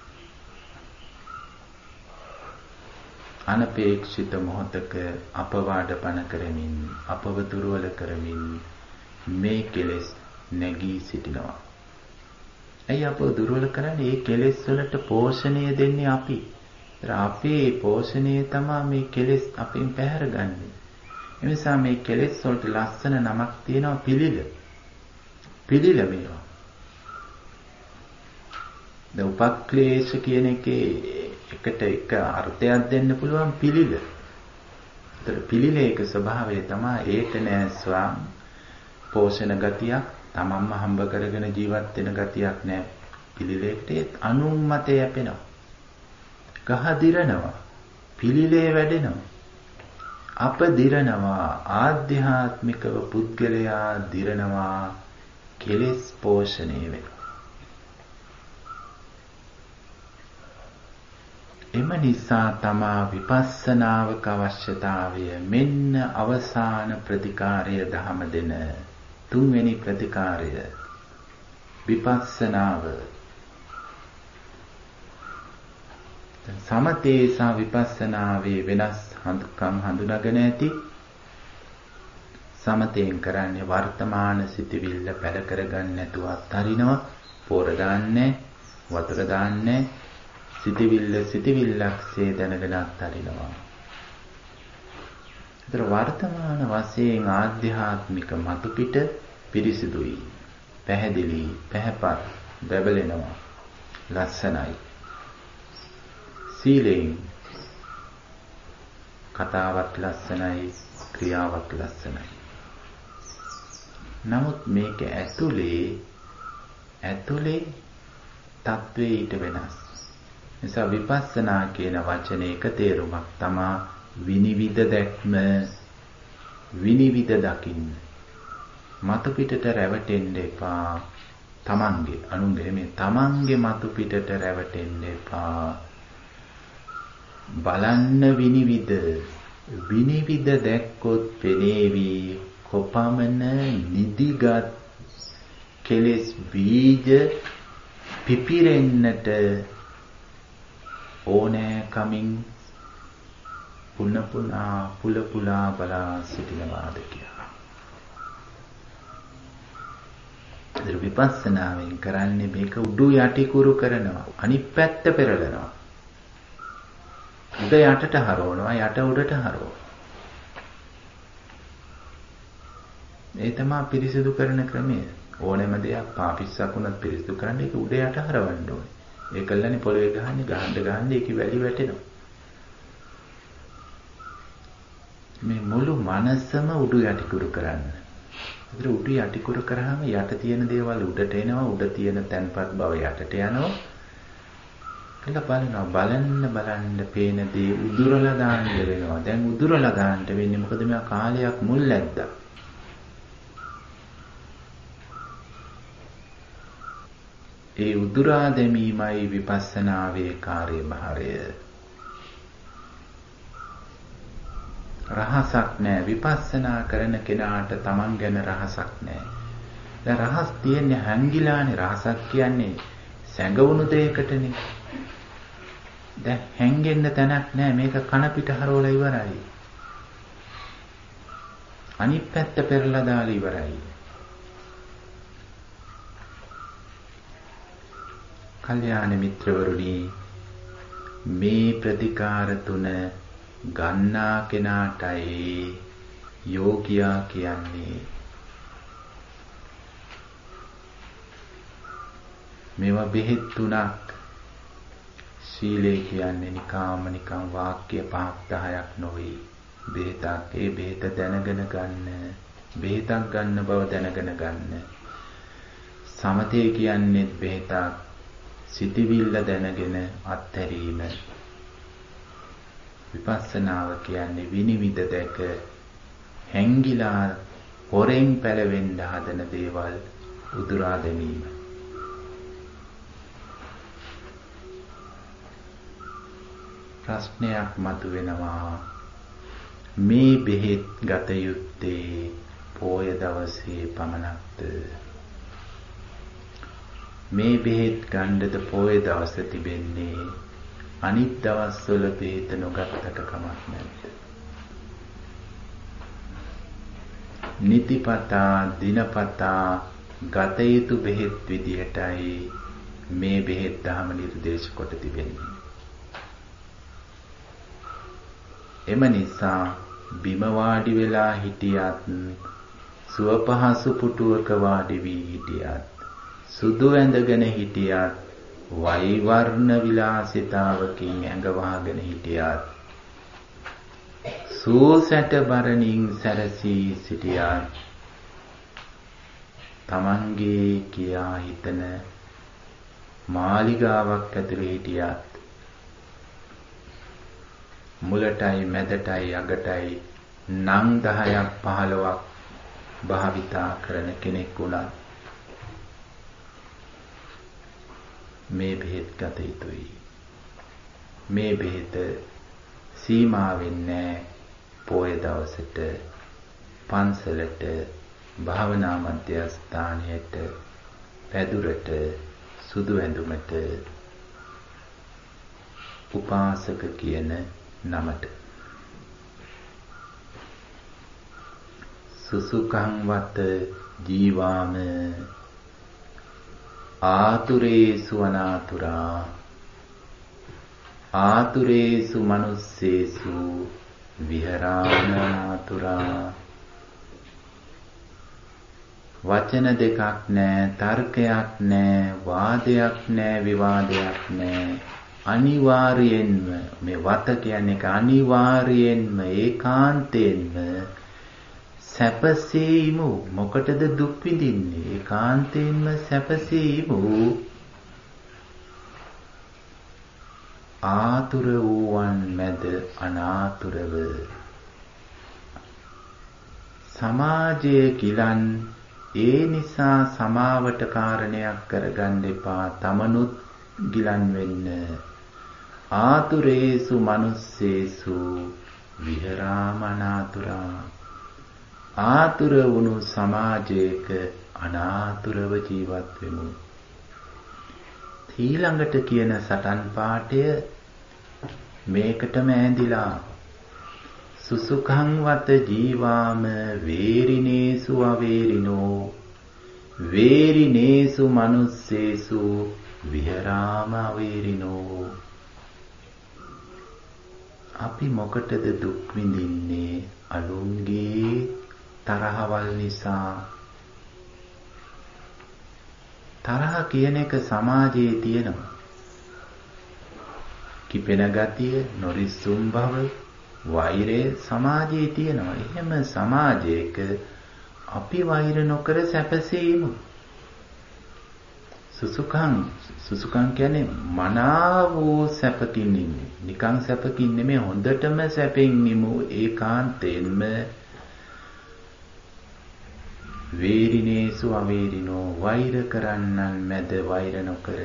අනපේක්ෂිත මොහොතක අපවාඩපණ කරමින්, අපව දුර්වල කරමින් මේ කෙලෙස් නැගී සිටිනවා. ඇයි අපව දුර්වල කරන්නේ? මේ කෙලෙස් වලට පෝෂණය දෙන්නේ අපි. අපේ පෝෂණය තමයි මේ කෙලෙස් අපෙන් පැහැරගන්නේ. ඒ නිසා මේ කෙලෙස් වලට ලස්සන නමක් තියෙනවා, පිළිල. පිළිල මේවා. ද උපක්ලේශ කියන එකේ එකට එක අර්ථයක් දෙන්න පුළුවන් පිළිල. ඒතර පිළිලේක ස්වභාවය තමයි ඒක නෑ ස්වාම පෝෂණ ගතියක්, තමන්ම හම්බ කරගෙන ජීවත් වෙන ගතියක් නෑ. පිළිලේකට අනුමත යැපෙනවා. ගහ දිරනවා, පිළිලේ වැඩෙනවා. අප දිරනවා, ආධ්‍යාත්මිකව පුද්ගලයා දිරනවා, කෙලෙස් පෝෂණය වෙනවා. එම නිසා තමා විපස්සනාවක අවශ්‍යතාවය මෙන්න අවසාන ප්‍රතිකාරය දහම දෙන තුන්වෙනි ප්‍රතිකාරය විපස්සනාව. සමතේ සහ විපස්සනාවේ වෙනස් හඳුකම් හඳුනාගෙන ඇති. සමතෙන් කරන්නේ වර්තමාන සිතිවිල්ල පැල කරගන්න නැතුව අත්හරිනවා. පොර දාන්නේ, වතුර දාන්නේ, සිතිවිල්ල සිතිවිල්ලක්සේ දැනගෙන අත්හරිනවා. ඒතර වර්තමාන වශයෙන් ආධ්‍යාත්මික මතු පිට පිරිසිදුයි, පැහැදිලි, පැහැපත්, බබලෙනවා, ලස්සනයි. සීලෙන් කතාවක් ලස්සනයි, ක්‍රියාවක් ලස්සනයි. නමුත් මේක ඇතුලේ ඇතුලේ තත්ත්වය ඊට වෙනස්. නිසා විපස්සනා කියන වචනේ එක තේරුමක් තමා විනිවිද දැක්ම, විනිවිද දකින්න. මතු පිටට රැවටෙන්න එපා. තමන්ගේ අනුන්ගේ මේ තමන්ගේ මතු පිටට රැවටෙන්න එපා. බලන්න විනිවිද විනිවිද දැක්කොත් පෙනේවි කොපමණ නිදිගත් කෙලෙස් බීජ පිපිරෙන්නට ඕනෑ කමින් පුන පුනා පුල පුලා බලා සිටිනවාද කියලා. ඒ විපස්සනාවෙන් කරන්නේ මේක උඩු යටි කුරු කරනවා, අනිත් පැත්ත පෙරලනවා. උඩ යටට හරවනවා, යට උඩට හරවනවා. ඒ තමයි පිරිසිදු කරන ක්‍රමය. ඕනෑම දෙයක් පාපිස්සක් වුණත් පිරිසිදු කරන්න ඒක උඩ යට හරවන්න ඕනේ. ඒකල්ලානේ පොළවේ ගහන්නේ, ගහන්න ගහන්න ඒක වැලි වැටෙනවා. මේ මුළු මනසම උඩු යටිකුරු කරන්න. ඒතර උඩු යටිකුරු කරාම යට තියෙන දේවල් උඩට එනවා, උඩ තියෙන තැන්පත් බව යටට යනවා. කියලා බලනවා, බලන්න බලන්න පේන දේ උදුරලා දාන්න වෙනවා. දැන් උදුරලා දාන්න වෙන්නේ මොකද? මේ කාලයක් මුල් ඇද්දා. ඒ උදුරා දැමීමයි විපස්සනාවේ කාර්යභාරය. රහසක් නැහැ. විපස්සනා කරන කෙනාට Taman ගැන රහසක් නැහැ. දැන් රහස් තියන්නේ හැංගිලානේ. රහසක් කියන්නේ සැඟවුණු දෙයකටනේ. දැන් හැංගෙන්න තැනක් නැහැ. මේක කන පිට හරවලා ඉවරයි. අනිත් පැත්ත පෙරලා දාලා ඉවරයි. කල්යාණ මිත්‍රවරුනි, මේ ප්‍රතිකාර තුන ගන්නා කෙනාටයි යෝගියා කියන්නේ. මේවා බෙහෙත් තුනක්. සීලය කියන්නේ නිකාම නිකම් වාක්‍ය පහක් දහයක් නොවේ. බෙහෙතක්. ඒ බෙහෙත දැනගෙන ගන්න. බෙහෙතක් ගන්න බව දැනගෙන ගන්න. සමතය කියන්නේ බෙහෙතක්. සිතිවිල්ල දැනගෙන අත්හැරීම. විපස්සනාව කියන්නේ විනිවිද දැක හැංගිලා හොරෙන් පැලවෙන්න හදන දේවල් උදුරා දැමීම. ප්‍රශ්නයක් මතුවෙනවා. මේ බෙහෙත් ගත යුත්තේ පොය දවසේ පමණක්ද? මේ බෙහෙත් ගන්නද පොය දවස තිබෙන්නේ? අනිත් දවස්වල බෙහෙත නොගත්තට කමක් නැද්ද? නිතිපතා දිනපතා ගත යුතු බෙහෙත් විදිහටයි මේ බෙහෙත් දහම නිර්දේශ කොට තිබෙන්නේ. එම නිසා බිම වාඩි වෙලා හිටියත්, සුවපහසු පුටුවක වාඩි වී හිටියත්, සුදු ඇඳගෙන හිටියත්, වෛවර්ණ විලාසිතාවකින් ඇඟ වහගෙන හිටියත්, සූසැට බරණින් සැරසී සිටියත්, තමන්ගේ කියා හිතන මාලිගාවක් ඇතුලේ හිටියත්, මුලටයි මැදටයි අගටයි නම් දහයක් පහළොවක් භාවිතා කරන කෙනෙක් වුණත් මේ බෙහෙත් ගත යුතුයි. මේ බෙහෙත සීමා වෙන්නේ පොය දවසට පන්සලට භාවනා මධ්‍යස්ථානයට පැදුරට සුදු ඇඳුමට උපාසක කියන නමට සුසුකං වත ජීවාම ආතුරේසු අනාතුරා ආතුරේසු මනුස්සේසු විහරානාතුරා වචන දෙකක් නෑ තර්කයක් නෑ වාදයක් නෑ විවාදයක් නෑ අනිවාර්යෙන්ම මේ වත කියන්නේ අනිවාර්යෙන්ම ඒකාන්තයෙන්ම සැපසීමු මොකටද දුක් විඳින්නේ ඒකාන්තයෙන්ම සැපසීමු ආතුර වූවන් මැද අනාතුරව සමාජය කිලන් ඒ නිසා සමාවට කාරණයක් කරගන්න එපා තමනුත් ගිලන් වෙන්න ආතුරේසු මනුස්සේසු විහරාම අනාතුරා ආතුර වුණු සමාජයක අනාතුරව ජීවත් වෙමු ඊළඟට කියන සටන් පාඨය මේකටම ඇඳිලා සුසුඛං වත ජීවාම වේරිනේසු අවේරිනෝ වේරිනේසු මනුස්සේසු විහරාම අවේරිනෝ අපි මොකටද දුක් විඳින්නේ අනුන්ගේ තරහවල් නිසා තරහ කියන එක සමාජයේ තියෙනවා කිපෙන ගතිය නොරිස්සුම් බව වෛරය සමාජයේ තියෙනවා එහෙම සමාජයක අපි වෛර නොකර සැපසීමු සුසුකං සුසුකං කියන්නේ මනාව සැපකින් ඉන්නේ නිකං සැපකින් නෙමෙයි හොඳටම සැපෙන් ඉමු ඒකාන්තයෙන්ම වේරිනේසු අවේරිනෝ වෛර කරන්නන් මැද වෛර නොකර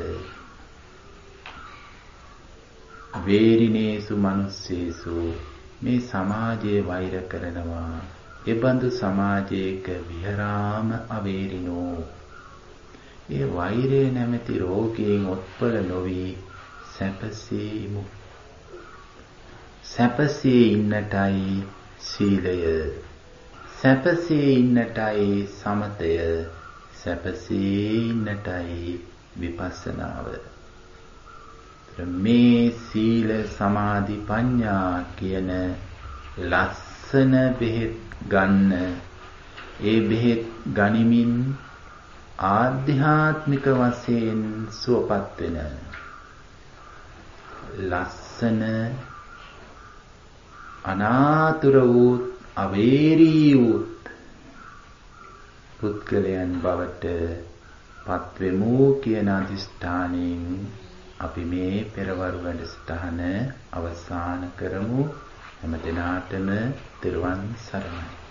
වේරිනේසු මනුස්සේසු මේ සමාජයේ වෛර කරනවා එබඳු සමාජයක විහරාම අවේරිනෝ ඒ වෛරය නැමැති රෝගයෙන් උත්පල නොවි සැපසීමු සැපසේ ඉන්නටයි සීලය සැපසේ ඉන්නටයි සමතය සැපසේ ඉන්නටයි විපස්සනාව මේ සීල සමාධි ප්‍රඥා කියන ලස්සන බෙහෙත් ගන්න ඒ බෙහෙත් ගනිමින් ආධ්‍යාත්මික වශයෙන් සුවපත් වෙන ලස්සන අනාතුර වූ අවේරී වූ පුද්ගලයන් බවට පත්වෙමු කියන අධිෂ්ඨානයෙන් අපි මේ පෙරවරු වැඩසටහන අවසන් කරමු හැම දිනාටම තෙරුවන් සරණයි